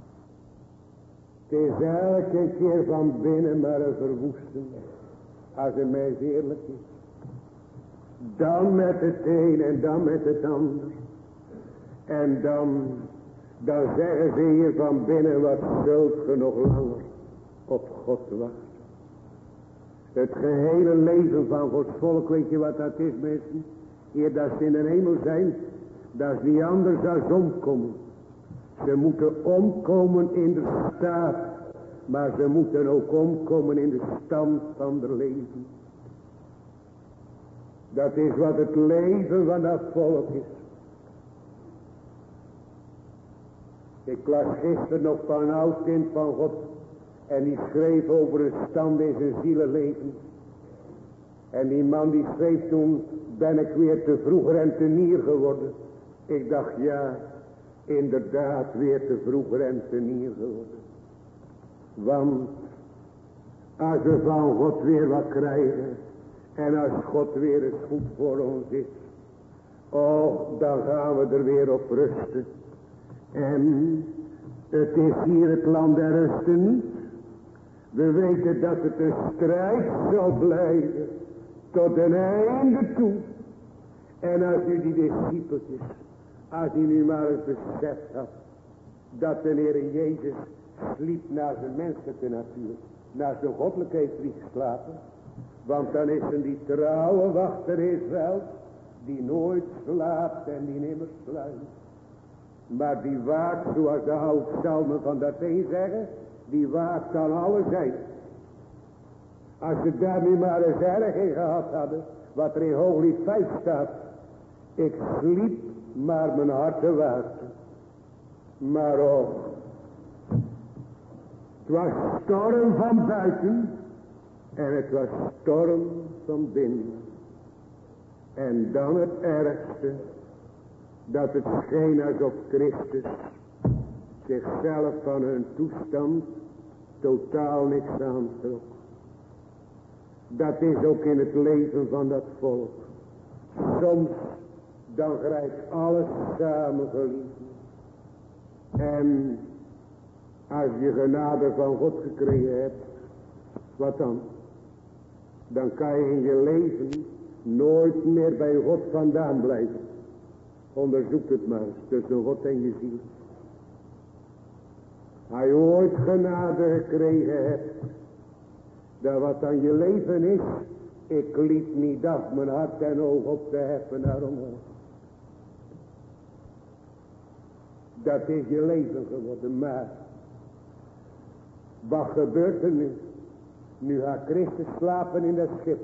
Het is elke keer van binnen maar een verwoesting, als een mens eerlijk is. Dan met het een en dan met het ander. En dan, dan zeggen ze hier van binnen, wat zult ge nog langer op God wachten. Het gehele leven van Gods volk, weet je wat dat is, mensen? Eer dat ze in de hemel zijn, dat is niet anders dan omkomen. Ze moeten omkomen in de staat, maar ze moeten ook omkomen in de stand van het leven. Dat is wat het leven van dat volk is. Ik las gisteren nog van een oud kind van God. En die schreef over een stand in zijn zielenleven. En die man die schreef toen, ben ik weer te vroeger en te nier geworden. Ik dacht, ja, inderdaad weer te vroeger en te nier geworden. Want als we van God weer wat krijgen. En als God weer eens goed voor ons is. Oh, dan gaan we er weer op rusten. En het is hier het land der rusten niet. We weten dat het een strijd zal blijven. Tot een einde toe. En als u die discipeltjes. Als u nu maar eens beseft had. Dat de Heer Jezus sliep naar zijn menselijke natuur. Naar zijn goddelijkheid heeft geslapen. Want dan is er die trouwe wachter Israël. Die nooit slaapt en die nimmer sluit. Maar die waakt, zoals de oude psalmen van dat een zeggen. Die waakt aan alle zijden. Als ze daar nu maar eens erg in gehad hadden. Wat er in Hooglied vijf staat. Ik sliep, maar mijn hart waakte. Maar ook. Het was storm van buiten. En het was storm van binnen. En dan het ergste. Dat het scheen alsof Christus zichzelf van hun toestand totaal niks aantrok. Dat is ook in het leven van dat volk. Soms dan grijpt alles samen, geliefd. En als je genade van God gekregen hebt, wat dan? Dan kan je in je leven nooit meer bij God vandaan blijven. Onderzoek het maar eens tussen God en je ziel. Als je ooit genade gekregen hebt, dat wat aan je leven is, ik liet niet af mijn hart en oog op te heffen naar omhoog. Dat is je leven geworden, maar wat gebeurt er nu? Nu gaat Christus slapen in dat schip.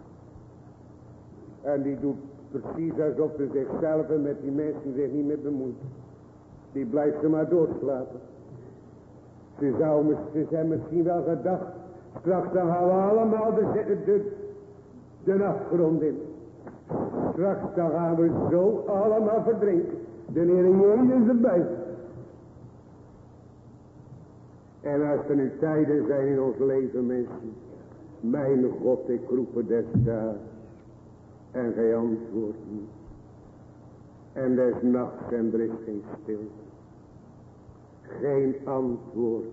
En die doet precies alsof ze zichzelf en met die mensen zich niet meer bemoeit. Die blijft ze maar doorslapen. Ze zou ze zijn misschien wel gedacht. Straks dan gaan we allemaal de, de, de afgrond in. Straks dan gaan we zo allemaal verdrinken. De Heer Jezus erbij. En als er nu tijden zijn in ons leven, mensen. Mijn God, ik roep des daags. En gij antwoordt niet. En des nachts en er is geen stilte. Geen antwoord.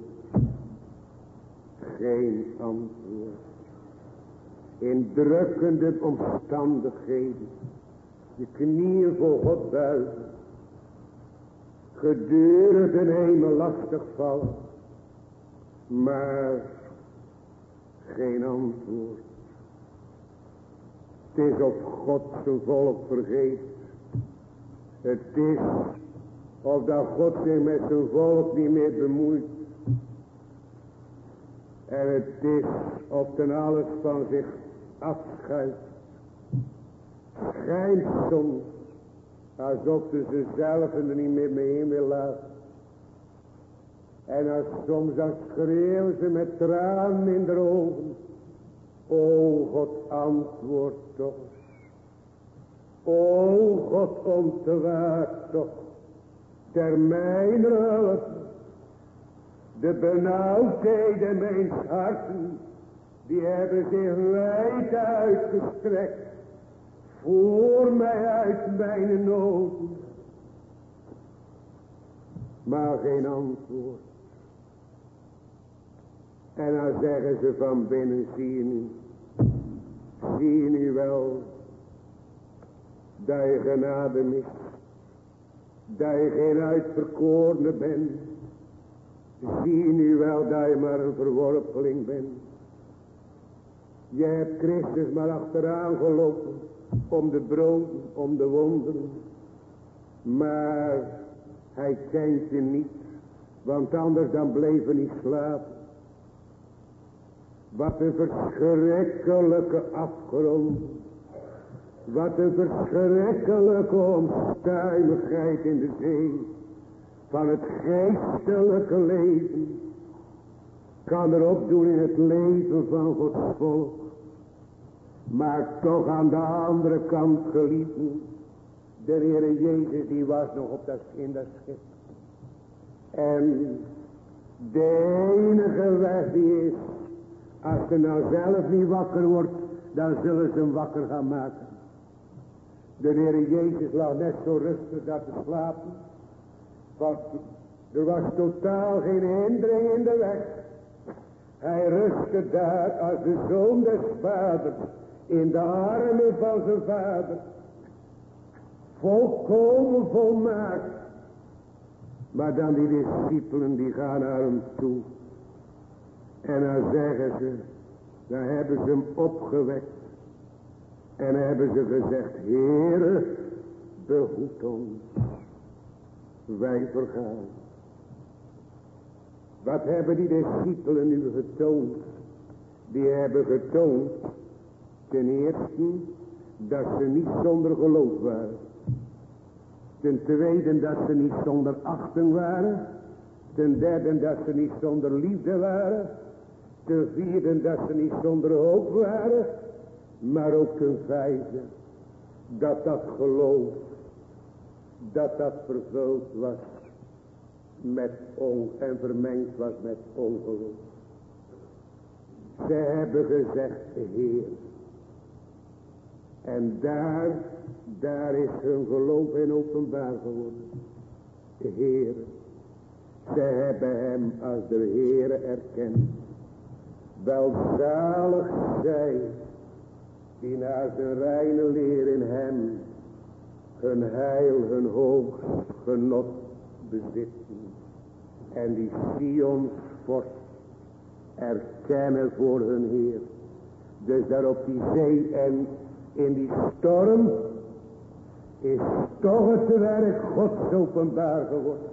Geen antwoord. In drukkende omstandigheden. Je knieën voor God buigen. Gedurende de hemel lastig vallen. Maar geen antwoord. Het is of God zijn volk vergeet. Het is of dat God zich met zijn volk niet meer bemoeit. En het is of ten alles van zich afschuift. Schijnt soms alsof ze zichzelf er niet meer mee in wil laten. En als soms dan schreeuwen ze met tranen in de ogen. O God, antwoord toch. O God, ontwaak toch. Ter mijn hulp. De benauwdheden mijn harten. die hebben zich wijd uitgestrekt voor mij uit mijn noden. Maar geen antwoord. En dan zeggen ze van binnen, zie je nu, zie je nu wel, dat je genade mist, dat je geen uitverkorene bent. Zie je nu wel dat je maar een verworpeling bent. Je hebt Christus maar achteraan gelopen, om de brood, om de wonderen. Maar hij kent je niet, want anders dan bleef hij niet slapen. Wat een verschrikkelijke afgrond. Wat een verschrikkelijke onstuimigheid in de zee. Van het geestelijke leven. Kan er opdoen in het leven van Gods volk. Maar toch aan de andere kant geliefden. De Heere Jezus die was nog op dat, in dat schip. En de enige weg die is. Als ze nou zelf niet wakker wordt. Dan zullen ze hem wakker gaan maken. De Heere Jezus lag net zo rustig daar te slapen. Want er was totaal geen hindering in de weg. Hij rustte daar als de zoon des vaders. In de armen van zijn vader. Volkomen volmaakt. Maar dan die discipelen die gaan naar hem toe. En dan zeggen ze. Dan hebben ze hem opgewekt. En hebben ze gezegd. Heere, behoed ons. Wij vergaan. Wat hebben die discipelen nu getoond? Die hebben getoond. Ten eerste. Dat ze niet zonder geloof waren. Ten tweede dat ze niet zonder achting waren. Ten derde dat ze niet zonder liefde waren. Ten vierde dat ze niet zonder hoop waren. Maar ook ten vijfde. Dat dat geloof. Dat dat vervuld was. Met on en vermengd was met ongeloof. Ze hebben gezegd, Heer. En daar, daar is hun geloof in openbaar geworden. Heer. Ze hebben hem als de Heere erkend. Welzalig zij, die naar zijn reine leer in hem, hun heil, hun hoogst genot bezitten. En die Sions vorst erkennen voor hun Heer. Dus daar op die zee en in die storm is toch het werk Gods openbaar geworden.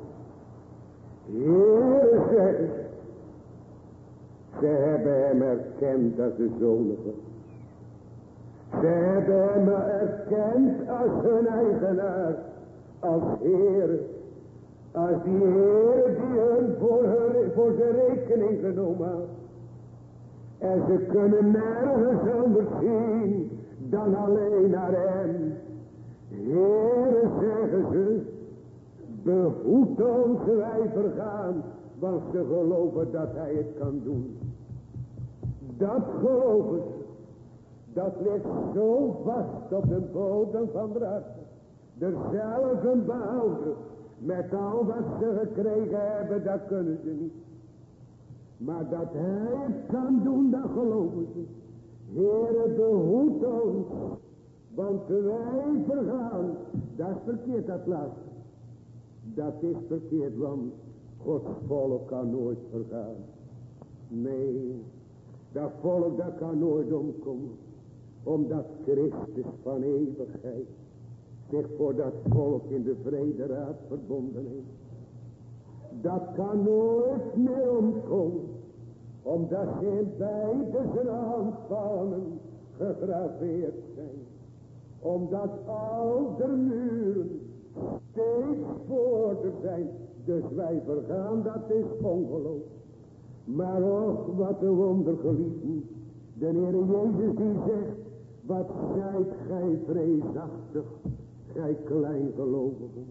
Heere, zeggen ze. Ze hebben hem erkend als de Zoon Gods. Ze hebben hem erkend als hun eigenaar. Als Heer. Als die Heer die hun voor, hun voor zijn rekening genomen had. En ze kunnen nergens anders zien dan alleen naar hem. Heere, zeggen ze, behoed ons wij vergaan, want ze geloven dat hij het kan doen. Dat geloven ze. Dat ligt zo vast op de bodem van de hart. Derzelfde behouden. Met al wat ze gekregen hebben, dat kunnen ze niet. Maar dat hij het kan doen, dat geloven ze. Heere, behoed ons. Want wij vergaan. Dat is verkeerd, dat laatste. Dat is verkeerd, want Gods volk kan nooit vergaan. Nee, dat volk dat kan nooit omkomen. Omdat Christus van eeuwigheid zich voor dat volk in de vrederaad verbonden heeft. Dat kan nooit meer omkomen. Omdat ze in beide zijn handpalmen gegraveerd zijn. Omdat al de muren steeds voorder zijn. Dus wij vergaan, dat is ongeloof. Maar och, wat een wonder geliefden. De Heere Jezus die zegt, wat zijt gij vreesachtig, gij kleingelovigen.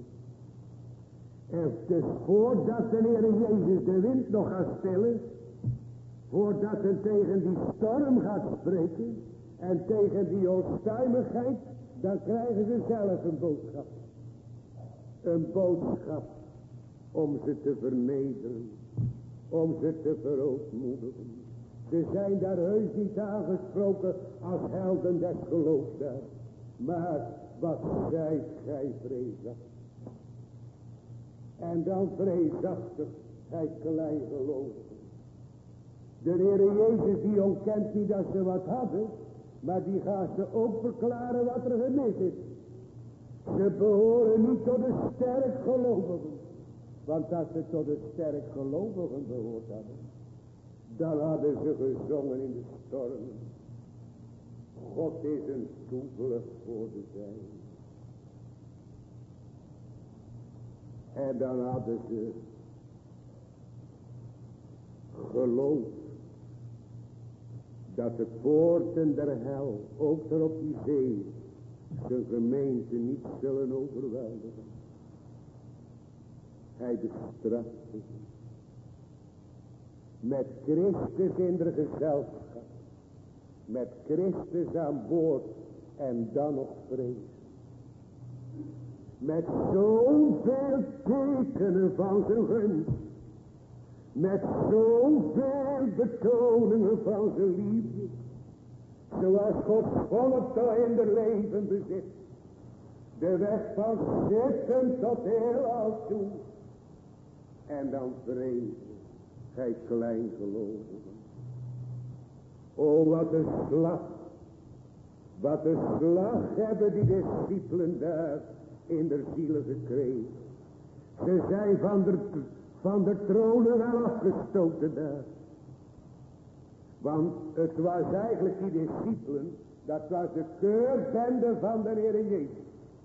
En dus voordat de Heere Jezus de wind nog gaat stillen, Voordat het tegen die storm gaat spreken. En tegen die onstuimigheid. Dan krijgen ze zelf een boodschap. Een boodschap. Om ze te vernederen. Om ze te verootmoedigen. Ze zijn daar heus niet aangesproken als helden des geloofs daar. Maar wat zijt gij vreesachtig. En dan vreesachtig, gij kleingelovigen. De Heer Jezus die ontkent niet dat ze wat hadden. Maar die gaat ze ook verklaren wat er gemis is. Ze behoren niet tot de sterk gelovigen. Want als ze tot de sterk gelovigen behoord hadden. Dan hadden ze gezongen in de stormen. God is een toevlucht voor de zijnen. En dan hadden ze geloof. Dat de poorten der hel, ook daar op die zee, zijn gemeente niet zullen overweldigen. Hij bestraft ze. Met Christus in de gezelschap. Met Christus aan boord. En dan nog vrees. Met zoveel tekenen van zijn gunst. Met zoveel betoningen van zijn liefde. Zoals Gods volk toch in de leven bezit. De weg van zitten tot heelal toe. En dan vrezen, gij kleingelovigen. O wat een slag. Wat een slag hebben die discipelen daar in de zielen gekregen. Ze zijn van de, van de tronen wel afgestoten daar. Want het was eigenlijk die discipelen, dat was de keurbende van de Heer Jezus.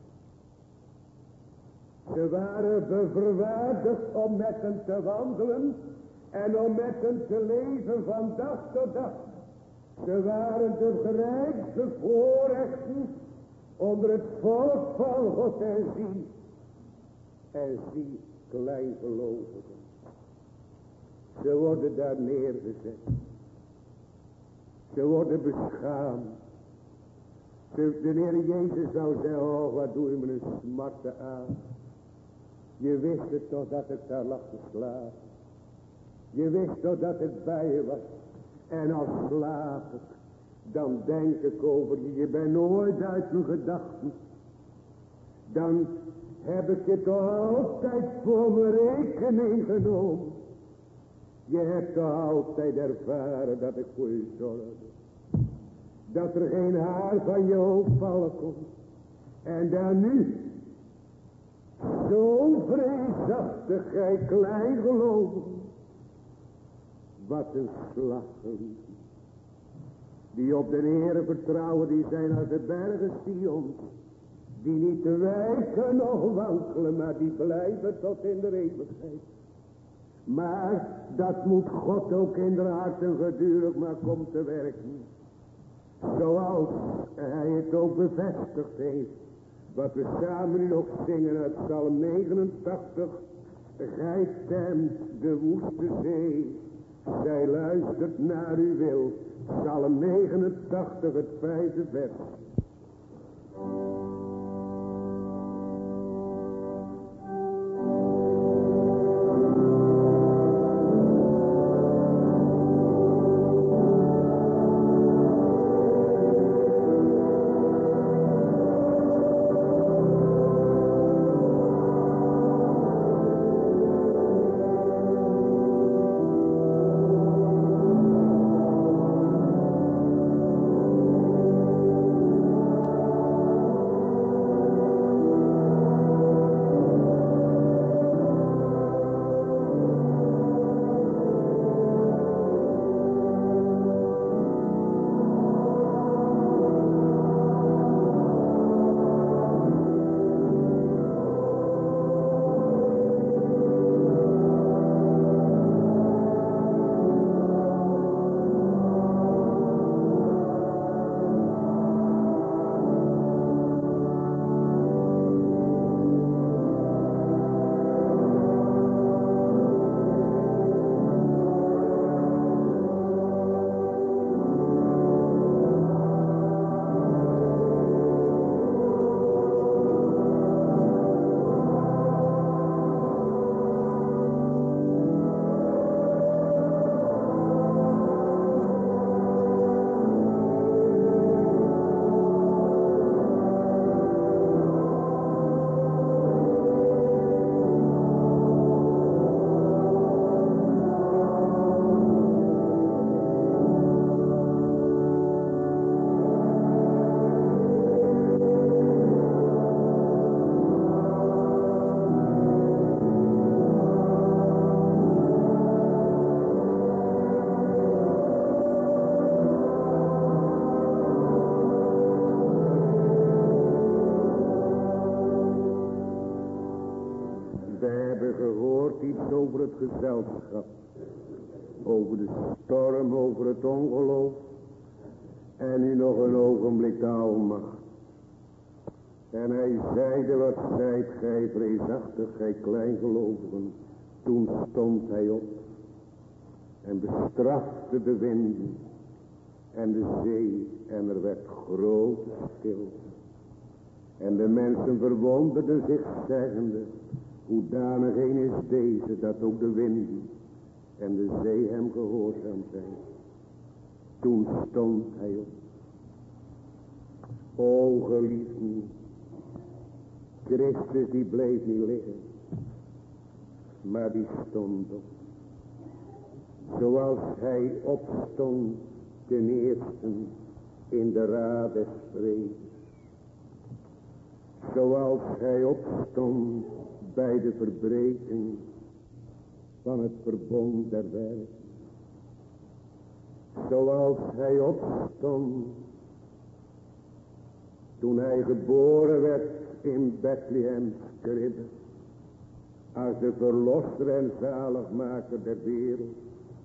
Ze waren beverwaardigd om met hem te wandelen en om met hem te leven van dag tot dag. Ze waren de rijkste voorrechten onder het volk van God en zie. En zie kleingelovigen. Ze worden daar neergezet. Ze worden beschaamd. De, de Heer Jezus zou zeggen, oh wat doe je me een smarte aan. Je wist het toch dat het daar lag te slapen. Je wist toch dat het bij je was. En als slaap ik, dan denk ik over je. Je bent nooit uit mijn gedachten. Dan heb ik je toch altijd voor mijn rekening genomen. Je hebt toch altijd ervaren dat ik voor je zorgde. Dat er geen haar van je hoofd vallen kon. En dan nu. Zo vreesachtig, gij klein geloven. Wat een slag, geliefden. Die op de Heere vertrouwen, die zijn als de bergen Sion. Die niet wijken nog wankelen, maar die blijven tot in de eeuwigheid. Maar dat moet God ook in de harten gedurig maar komt te werken. Zoals hij het ook bevestigd heeft. Wat we samen nu nog zingen uit Psalm negenentachtig. Gij stemt de woeste zee. Zij luistert naar uw wil. Psalm negenentachtig, het vijfde vers. over het gezelschap, over de storm, over het ongeloof. En nu nog een ogenblik de almacht. En hij zeide, wat zijt gij vreesachtig, gij kleingelovigen. Toen stond hij op en bestrafte de winden en de zee, en er werd grote stilte. En de mensen verwonderden zich, zeggende, hoedanig een is deze, dat ook de winden en de zee hem gehoorzaam zijn. Toen stond hij op. O geliefden, Christus die bleef niet liggen, maar die stond op. Zoals hij opstond ten eerste in de raad des vredes. Zoals hij opstond bij de verbreking van het verbond der werken. Zoals hij opstond toen hij geboren werd in Bethlehem's kribbe. Als de verlosser en zaligmaker der wereld.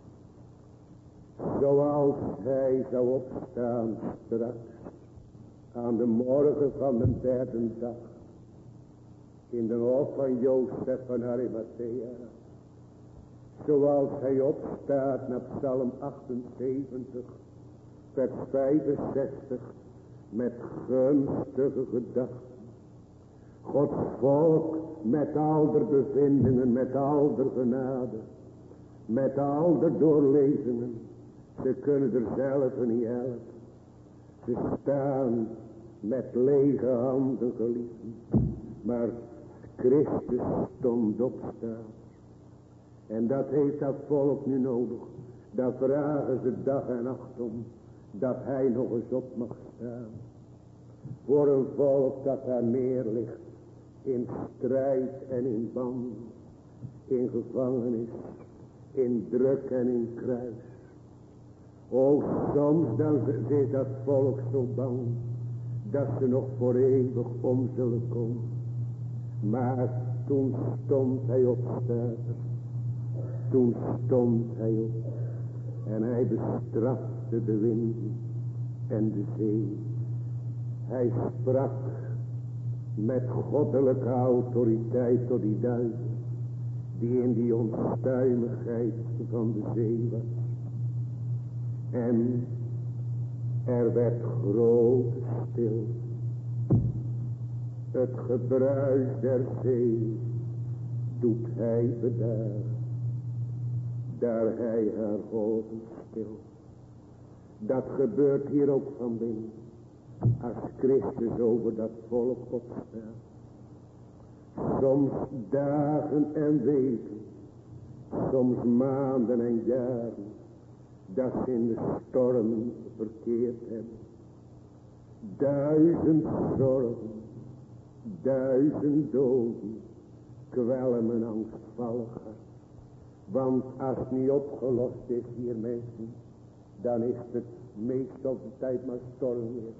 Zoals hij zou opstaan straks aan de morgen van de derde dag in de hof van Jozef van Arimathea. Zoals hij opstaat naar Psalm achtenzeventig vers vijfenzestig met gunstige gedachten. Gods volk met al de bevindingen, met al de genade, met al de doorlezingen. Ze kunnen er zelf niet helpen. Ze staan met lege handen, geliefden. Maar Christus stond opstaan. En dat heeft dat volk nu nodig. Daar vragen ze dag en nacht om. Dat hij nog eens op mag staan. Voor een volk dat daar neer ligt. In strijd en in band. In gevangenis. In druk en in kruis. O, soms dan is dat volk zo bang. Dat ze nog voor eeuwig om zullen komen. Maar toen stond hij op, sterker. Toen stond hij op. En hij bestrafte de winden en de zee. Hij sprak met goddelijke autoriteit tot die duivel. Die in die onstuimigheid van de zee was. En er werd grote stil. Het gebruis der zee doet hij bedaren. Daar hij haar golven stil. Dat gebeurt hier ook van binnen. Als Christus over dat volk opstaat. Soms dagen en weken. Soms maanden en jaren. Dat ze in de storm verkeerd hebben. Duizend zorgen. Duizend doden. Kwellen mijn angstvallig hart. Want als het niet opgelost is hier mensen. Dan is het meestal de tijd maar storm weer.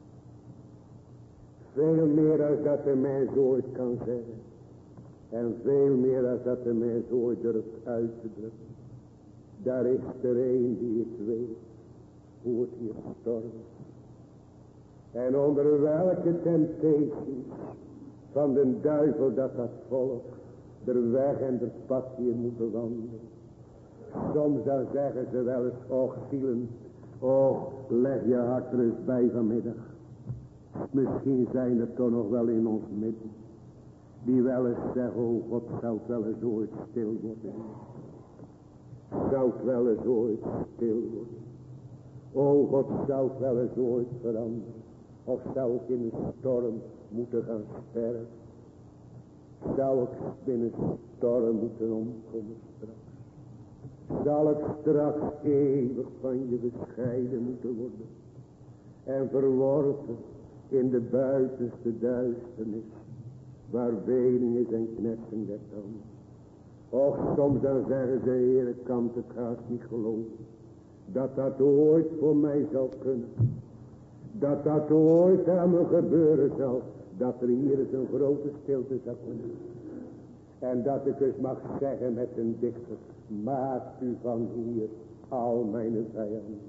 Veel meer als dat de mens ooit kan zeggen. En veel meer als dat de mens ooit durft uit te drukken. Daar is er een die het weet. Hoe het hier stormt. En onder welke temptaties van de duivel dat dat volk de weg en het pad hier moeten wandelen. Soms dan zeggen ze wel eens, och zielen, och leg je hart er eens bij vanmiddag. Misschien zijn er toch nog wel in ons midden, die wel eens zeggen, oh God, zou het wel eens ooit stil worden. Zou het wel eens ooit stil worden. Oh God, zou het wel eens ooit veranderen. Of zou ik in een storm moeten gaan sterven. Zou ik binnen storm moeten omkomen straks. Zal ik straks eeuwig van je bescheiden moeten worden. En verworpen in de buitenste duisternis. Waar wening is en knetten der tanden. Och, soms dan zeggen ze, Heer, ik kan het haast niet geloven. Dat dat ooit voor mij zal kunnen. Dat dat ooit aan me gebeuren zal. Dat er hier eens een grote stilte zal kunnen. En dat ik eens mag zeggen met een dichter, maakt u van hier al mijn vijanden.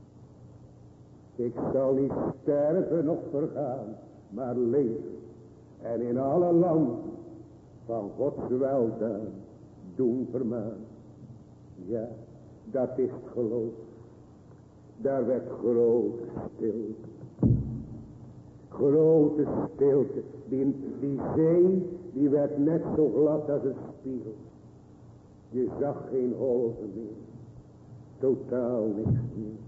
Ik zal niet sterven of vergaan, maar leven. En in alle landen van Gods weldaad doen vermaan. Ja, dat is het geloof. Daar werd grote stilte. Grote stilte. Die, die zee, die werd net zo glad als een spiegel. Je zag geen golven meer. Totaal niks meer.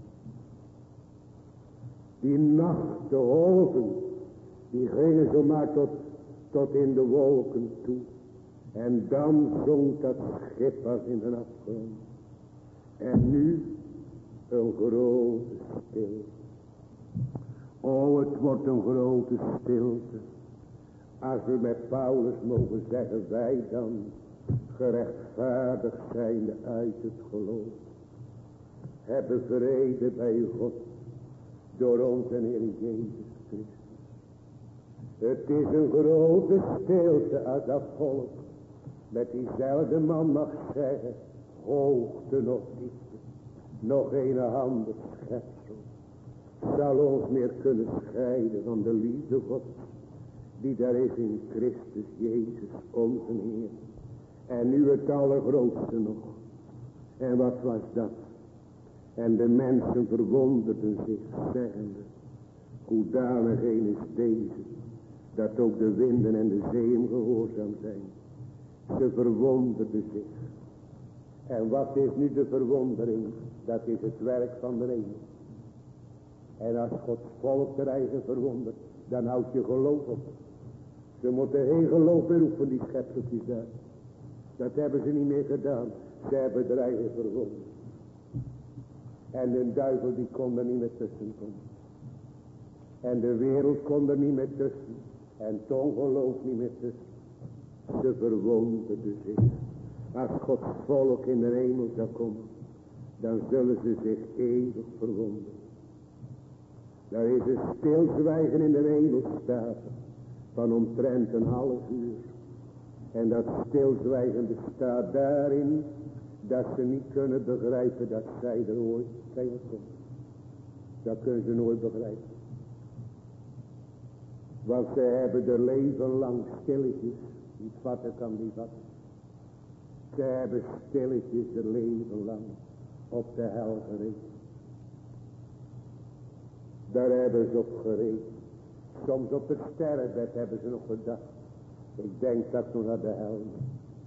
Die nacht, de golven, die gingen zomaar tot, tot in de wolken toe. En dan zonk dat schip als in een afgrond. En nu een grote stilte. Oh, het wordt een grote stilte. Als we met Paulus mogen zeggen, wij dan gerechtvaardigd zijnde uit het geloof, hebben vrede bij God door onze Heer Jezus Christus. Het is een grote stilte als dat volk met diezelfde man mag zeggen, hoogte nog diepte, nog een ander schepsel zal ons meer kunnen scheiden van de liefde God die daar is in Christus Jezus onze Heer. En nu het allergrootste nog. En wat was dat? En de mensen verwonderden zich, zeggende, hoedanig een is deze, dat ook de winden en de zeeën gehoorzaam zijn. Ze verwonderden zich. En wat is nu de verwondering? Dat is het werk van de hemel. En als Gods volk er eigen verwondert, dan houdt je geloof op. Ze moeten geen geloof meer oefenen, die schepseltjes daar. Dat hebben ze niet meer gedaan. Ze hebben er eigen verwonderd. En de duivel die kon er niet meer tussen komen. En de wereld kon er niet meer tussen. En het ongeloof niet meer tussen. Ze verwonderden zich. Als Gods volk in de hemel zou komen, dan zullen ze zich eeuwig verwonderen. Daar is een stilzwijgen in de hemel staat van omtrent een half uur. En dat stilzwijgen bestaat daarin dat ze niet kunnen begrijpen dat zij er ooit tegenkomen. Dat kunnen ze nooit begrijpen. Want ze hebben er leven lang stilletjes, niet vatten kan die vatten. Ze hebben stilletjes er leven lang op de hel gereden. Daar hebben ze op gereden. Soms op het sterrenbed hebben ze nog gedacht, ik denk dat ik nog naar de hel moet.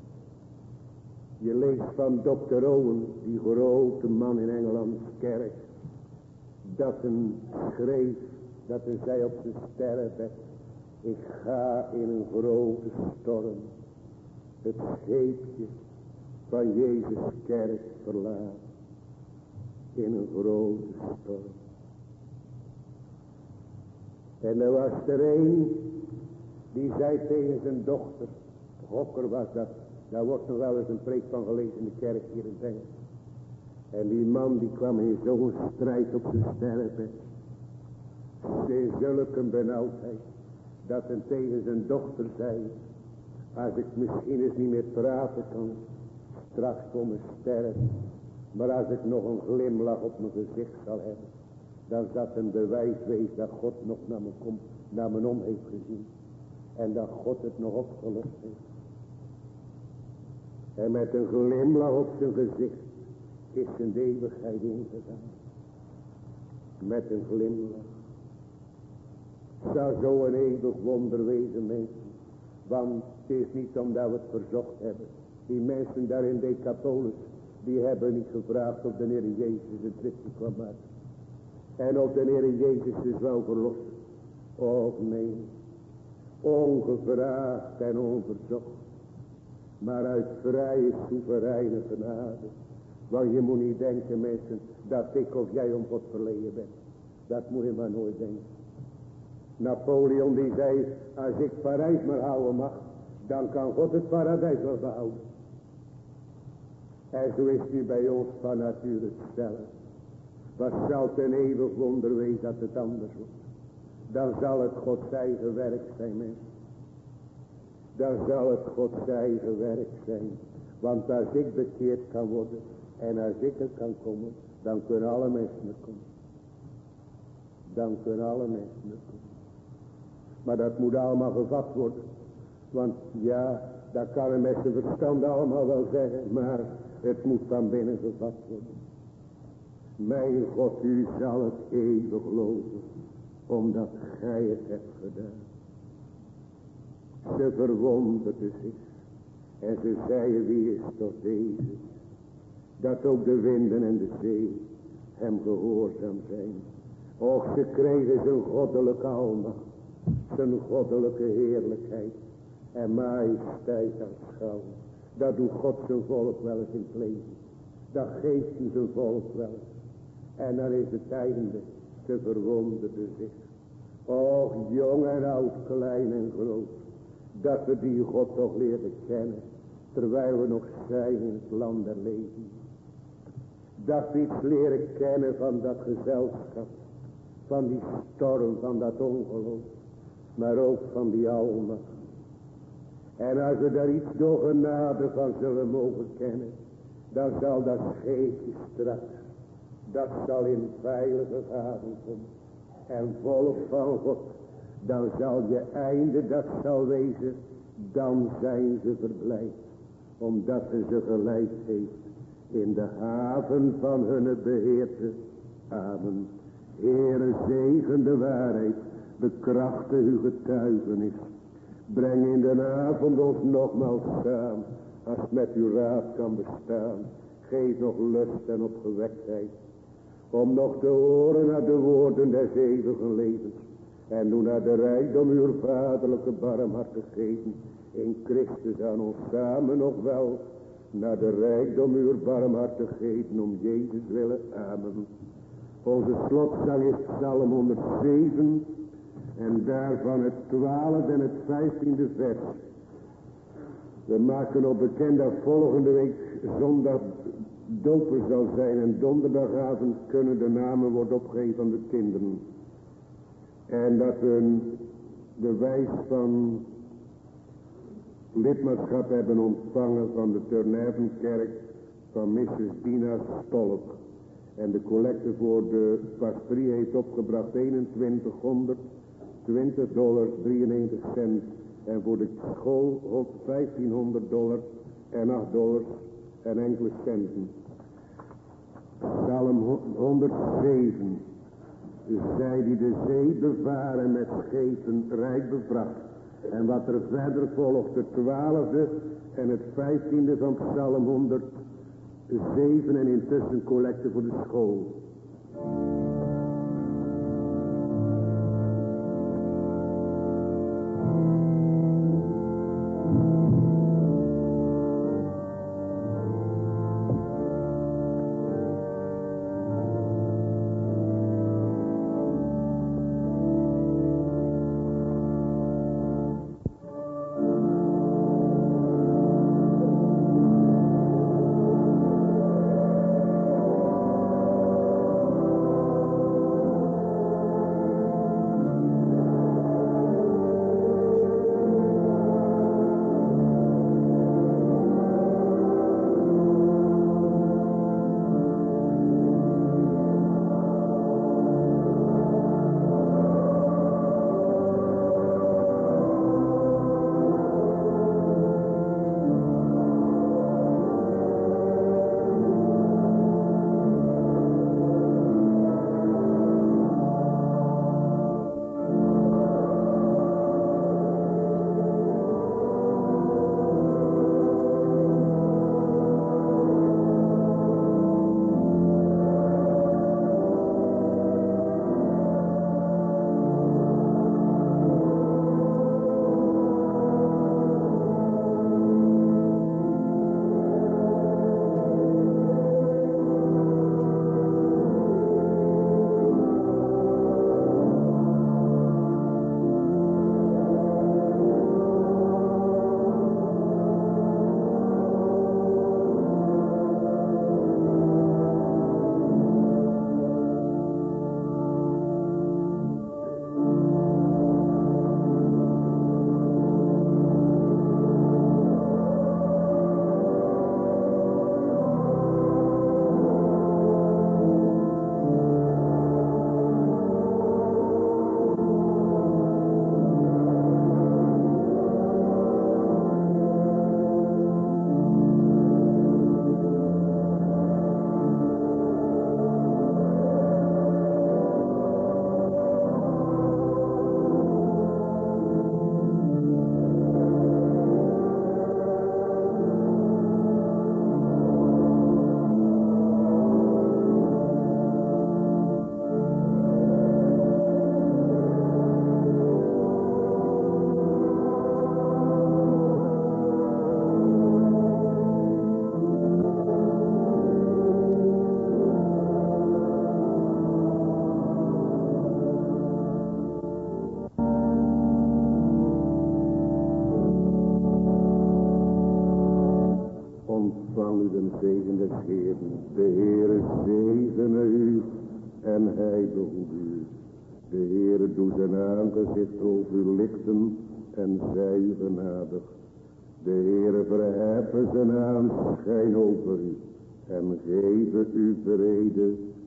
Je leest van dokter Owen, die grote man in Engelands kerk, dat een schreef, dat hij zei op zijn sterrenbed, ik ga in een grote storm het scheepje van Jezus kerk verlaten. In een grote storm. En er was er een die zei tegen zijn dochter, Hokker was dat, daar wordt nog wel eens een preek van gelezen in de kerk hier in Engels. En die man die kwam in zo'n strijd op zijn sterrenbed. In zulke benauwdheid, dat hij tegen zijn dochter zei, als ik misschien eens niet meer praten kan, straks voor mijn sterven, maar als ik nog een glimlach op mijn gezicht zal hebben, dan dat een bewijs wees dat God nog naar me komt, naar me om heeft gezien. En dat God het nog opgelost heeft. En met een glimlach op zijn gezicht is zijn de eeuwigheid ingegaan. Met een glimlach. Het zou zo een eeuwig wonder wezen, mensen. Want het is niet omdat we het verzocht hebben. Die mensen daar in Decapolis, die hebben niet gevraagd of de Heer Jezus het ritje kwam maken. En of de Heer Jezus dus wel verlossen. Och nee. Ongevraagd en onverzocht. Maar uit vrije soevereine genade. Want je moet niet denken, mensen, dat ik of jij om God verlegen bent. Dat moet je maar nooit denken. Napoleon die zei, als ik Parijs maar houden mag, dan kan God het paradijs wel behouden. En zo is het nu bij ons van nature hetzelfde. Wat zal het een eeuwig wonder wezen dat het anders wordt. Dan zal het Gods eigen werk zijn, mensen. dan zal het Gods eigen werk zijn. Want als ik bekeerd kan worden en als ik er kan komen, dan kunnen alle mensen er komen. Dan kunnen alle mensen er komen. Maar dat moet allemaal gevat worden. Want ja, dat kan een met zijn verstand allemaal wel zeggen, maar het moet van binnen gevat worden. Mijn God, u zal het eeuwig loven, omdat gij het hebt gedaan. Ze verwonderde zich en ze zeiden, wie is toch deze, dat ook de winden en de zee hem gehoorzaam zijn. Och, ze kregen zijn goddelijke almacht, zijn goddelijke heerlijkheid en majesteit aanschouwen. Dat doet God zijn volk wel eens in het leven. Dat geeft hij zijn volk wel eens. En dan is het einde. Ze verwonderden zich. Och, jong en oud, klein en groot. Dat we die God toch leren kennen. Terwijl we nog zijn in het land der leven. Dat we iets leren kennen van dat gezelschap. Van die storm, van dat ongeloof. Maar ook van die almacht. En als we daar iets door genade van zullen mogen kennen, dan zal dat scheepje straks, dat zal in veilige haven komen. En volk van God, dan zal je einde dat zal wezen, dan zijn ze verblijd. Omdat ze ze geleid heeft in de haven van hun beheerte. Amen. Heere, zegen de waarheid, bekrachtig uw getuigenis. Breng in de avond ons nogmaals samen, als het met uw raad kan bestaan. Geef nog lust en opgewektheid, om nog te horen naar de woorden des eeuwigen levens. En doe naar de rijkdom uw vaderlijke barmhartigheden in Christus aan ons samen nog wel. Naar de rijkdom uw barmhartigheden om Jezus willen. Amen. Onze slotzang is Psalm honderdzeven. En daarvan het twaalfde en het vijftiende vers. We maken op bekend dat volgende week zondag dopen zal zijn. En donderdagavond kunnen de namen worden opgegeven van de kinderen. En dat we een bewijs van lidmaatschap hebben ontvangen van de Turnhavenkerk van missus Dina Stolk. En de collecte voor de pastorie heeft opgebracht eenentwintighonderd. twintig dollars, drieënnegentig cent. En voor de school vijftienhonderd dollar en acht dollars en enkele centen. Psalm honderdzeven. Zij die de zee bevaren met schepen rijk bevracht. En wat er verder volgt, de twaalfde en het vijftiende van Psalm honderdzeven en intussen collecte voor de school. zegen des Heeren. De Heere zegene u en hij behoede u. De Heere doe zijn aangezicht over u lichten en zij u genadig. De Heere verheffen zijn aanschijn over u en geven u vrede